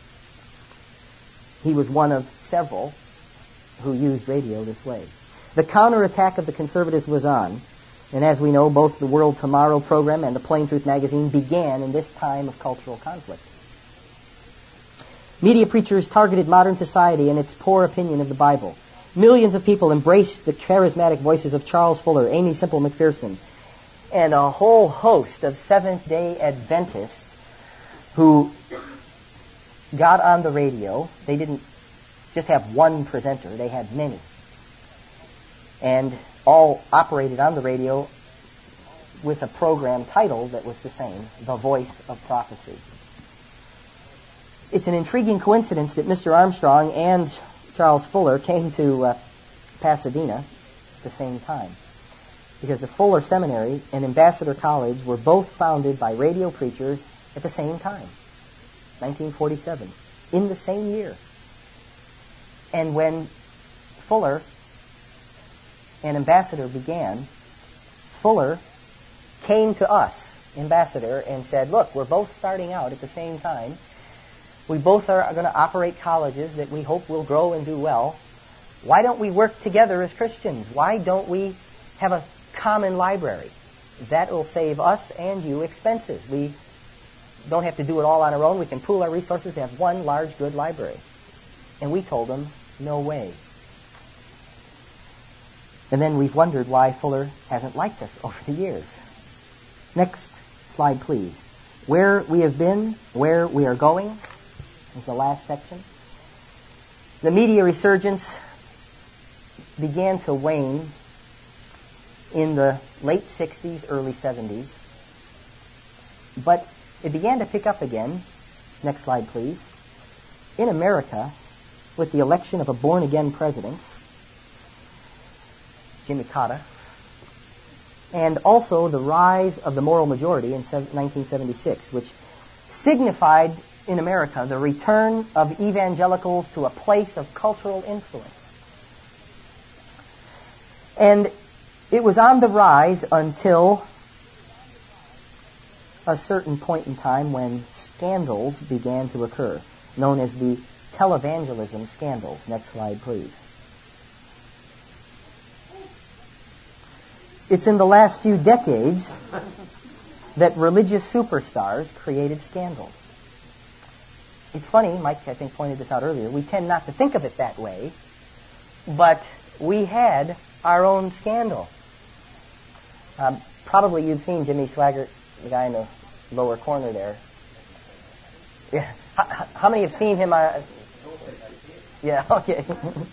He was one of several who used radio this way. The counterattack of the conservatives was on, and as we know, both the World Tomorrow program and the Plain Truth magazine began in this time of cultural conflict. Media preachers targeted modern society and its poor opinion of the Bible. Millions of people embraced the charismatic voices of Charles Fuller, Aimee Semple McPherson, and a whole host of Seventh-day Adventists who got on the radio. They didn't just have one presenter, they had many. And all operated on the radio with a program title that was the same, The Voice of Prophecy. It's an intriguing coincidence that Mr. Armstrong and Charles Fuller came to Pasadena at the same time, because the Fuller Seminary and Ambassador College were both founded by radio preachers at the same time, 1947, in the same year. And when Fuller and Ambassador began, Fuller came to us, Ambassador, and said, look, we're both starting out at the same time. We both are going to operate colleges that we hope will grow and do well. Why don't we work together as Christians? Why don't we have a common library? That will save us and you expenses. We don't have to do it all on our own. We can pool our resources to have one large, good library. And we told them, no way. And then we've wondered why Fuller hasn't liked us over the years. Next slide, please. Where we have been, where we are going, is the last section. The media resurgence began to wane in the late 60s, early 70s. But it began to pick up again, next slide please, in America with the election of a born-again president, Jimmy Carter, and also the rise of the moral majority in 1976, which signified in America the return of evangelicals to a place of cultural influence. And it was on the rise until a certain point in time when scandals began to occur, known as the televangelism scandals. Next slide, please. It's in the last few decades that religious superstars created scandals. It's funny, Mike, I think, pointed this out earlier, we tend not to think of it that way, but we had our own scandal. Probably you've seen Jimmy Swaggart, the guy in the lower corner there. Yeah. How many have seen him? Yeah, okay.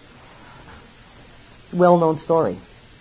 Well-known story.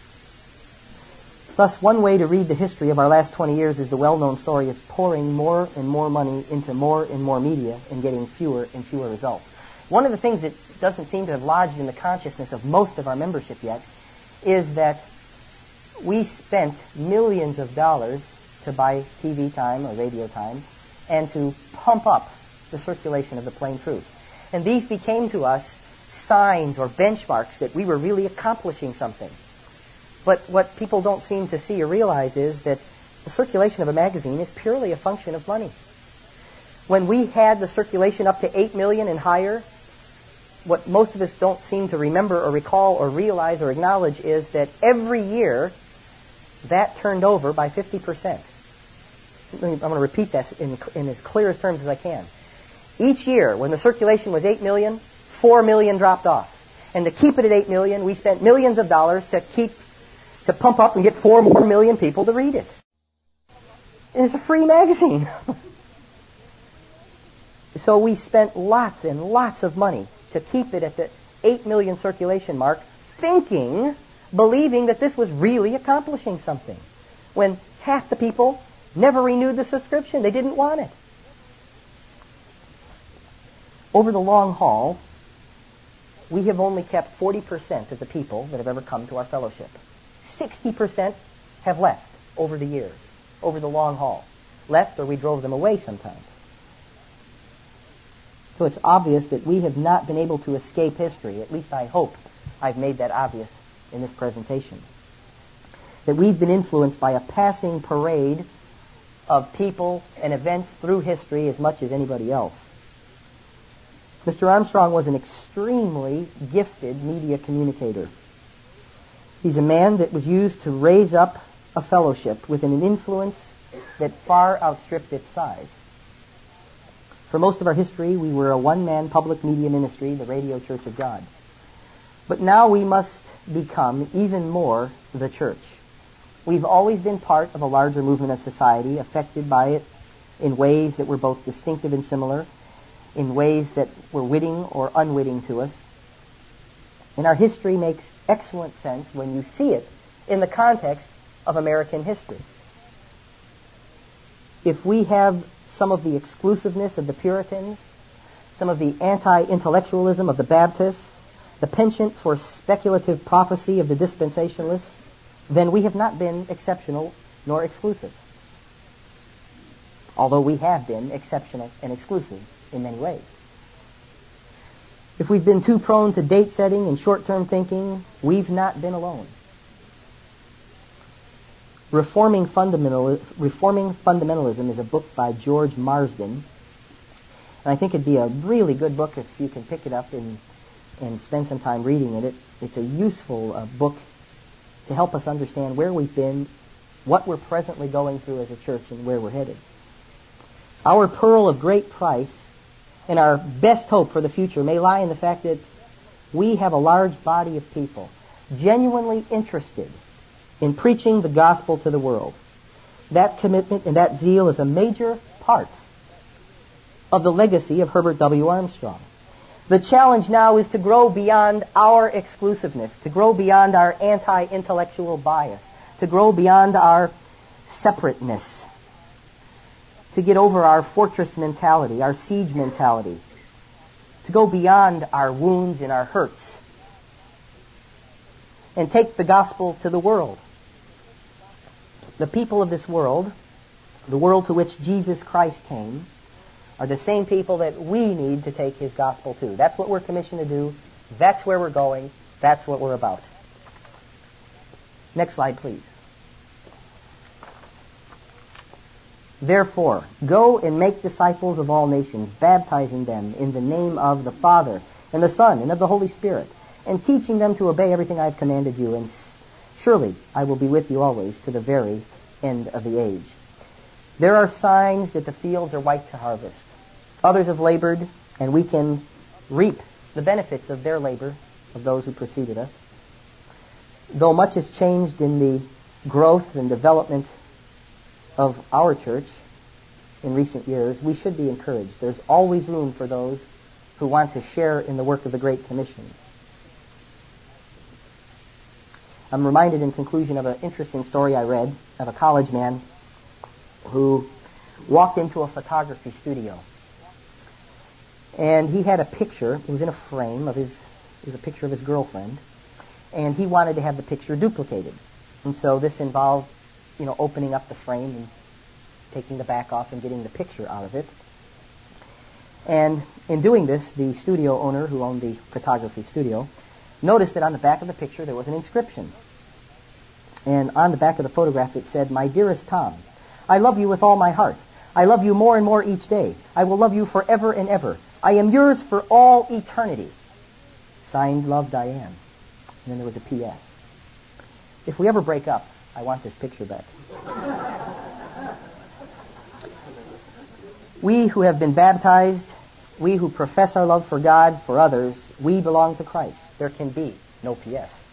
Thus, one way to read the history of our last 20 years is the well-known story of pouring more and more money into more and more media and getting fewer and fewer results. One of the things that doesn't seem to have lodged in the consciousness of most of our membership yet is that we spent millions of dollars to buy TV time or radio time and to pump up the circulation of the plain truth. And these became to us signs or benchmarks that we were really accomplishing something. But what people don't seem to see or realize is that the circulation of a magazine is purely a function of money. When we had the circulation up to 8 million and higher, what most of us don't seem to remember or recall or realize or acknowledge is that every year that turned over by 50%. I'm going to repeat that in as clear as terms as I can. Each year, when the circulation was 8 million, 4 million dropped off. And to keep it at 8 million, we spent millions of dollars to to pump up and get 4 more million people to read it. And it's a free magazine. So we spent lots and lots of money to keep it at the 8 million circulation mark, believing that this was really accomplishing something, when half the people never renewed the subscription. They didn't want it. Over the long haul, we have only kept 40% of the people that have ever come to our fellowship. 60% have left over the years, over the long haul. Left, or we drove them away sometimes. So it's obvious that we have not been able to escape history. At least I hope I've made that obvious in this presentation. That we've been influenced by a passing parade of people and events through history as much as anybody else. Mr. Armstrong was an extremely gifted media communicator. He's a man that was used to raise up a fellowship with an influence that far outstripped its size. For most of our history, we were a one-man public media ministry, the Radio Church of God. But now we must become even more the church. We've always been part of a larger movement of society, affected by it in ways that were both distinctive and similar, in ways that were witting or unwitting to us. And our history makes excellent sense when you see it in the context of American history. If we have some of the exclusiveness of the Puritans, some of the anti-intellectualism of the Baptists, the penchant for speculative prophecy of the dispensationalists, then we have not been exceptional nor exclusive. Although we have been exceptional and exclusive in many ways. If we've been too prone to date setting and short-term thinking, we've not been alone. Reforming Fundamentalism is a book by George Marsden. And I think it'd be a really good book if you can pick it up and spend some time reading it. It's a useful book to help us understand where we've been, what we're presently going through as a church, and where we're headed. Our pearl of great price and our best hope for the future may lie in the fact that we have a large body of people genuinely interested in preaching the gospel to the world. That commitment and that zeal is a major part of the legacy of Herbert W. Armstrong. The challenge now is to grow beyond our exclusiveness, to grow beyond our anti-intellectual bias, to grow beyond our separateness, to get over our fortress mentality, our siege mentality, to go beyond our wounds and our hurts, and take the gospel to the world. The people of this world, the world to which Jesus Christ came, are the same people that we need to take his gospel to. That's what we're commissioned to do. That's where we're going. That's what we're about. Next slide, please. Therefore, go and make disciples of all nations, baptizing them in the name of the Father, and the Son, and of the Holy Spirit, and teaching them to obey everything I have commanded you, and surely I will be with you always to the very end of the age. There are signs that the fields are white to harvest. Others have labored, and we can reap the benefits of their labor, of those who preceded us. Though much has changed in the growth and development of our church in recent years, we should be encouraged. There's always room for those who want to share in the work of the Great Commission. I'm reminded in conclusion of an interesting story I read of a college man who walked into a photography studio. And he had a picture, it was in a frame, it was a picture of his girlfriend, and he wanted to have the picture duplicated. And so this involved, opening up the frame and taking the back off and getting the picture out of it. And in doing this, the studio owner who owned the photography studio noticed that on the back of the picture there was an inscription. And on the back of the photograph it said, "My dearest Tom, I love you with all my heart. I love you more and more each day. I will love you forever and ever. I am yours for all eternity. Signed, Love, Diane." And then there was a P.S. If we ever break up, I want this picture back. We who have been baptized, we who profess our love for God, for others, we belong to Christ. There can be no P.S.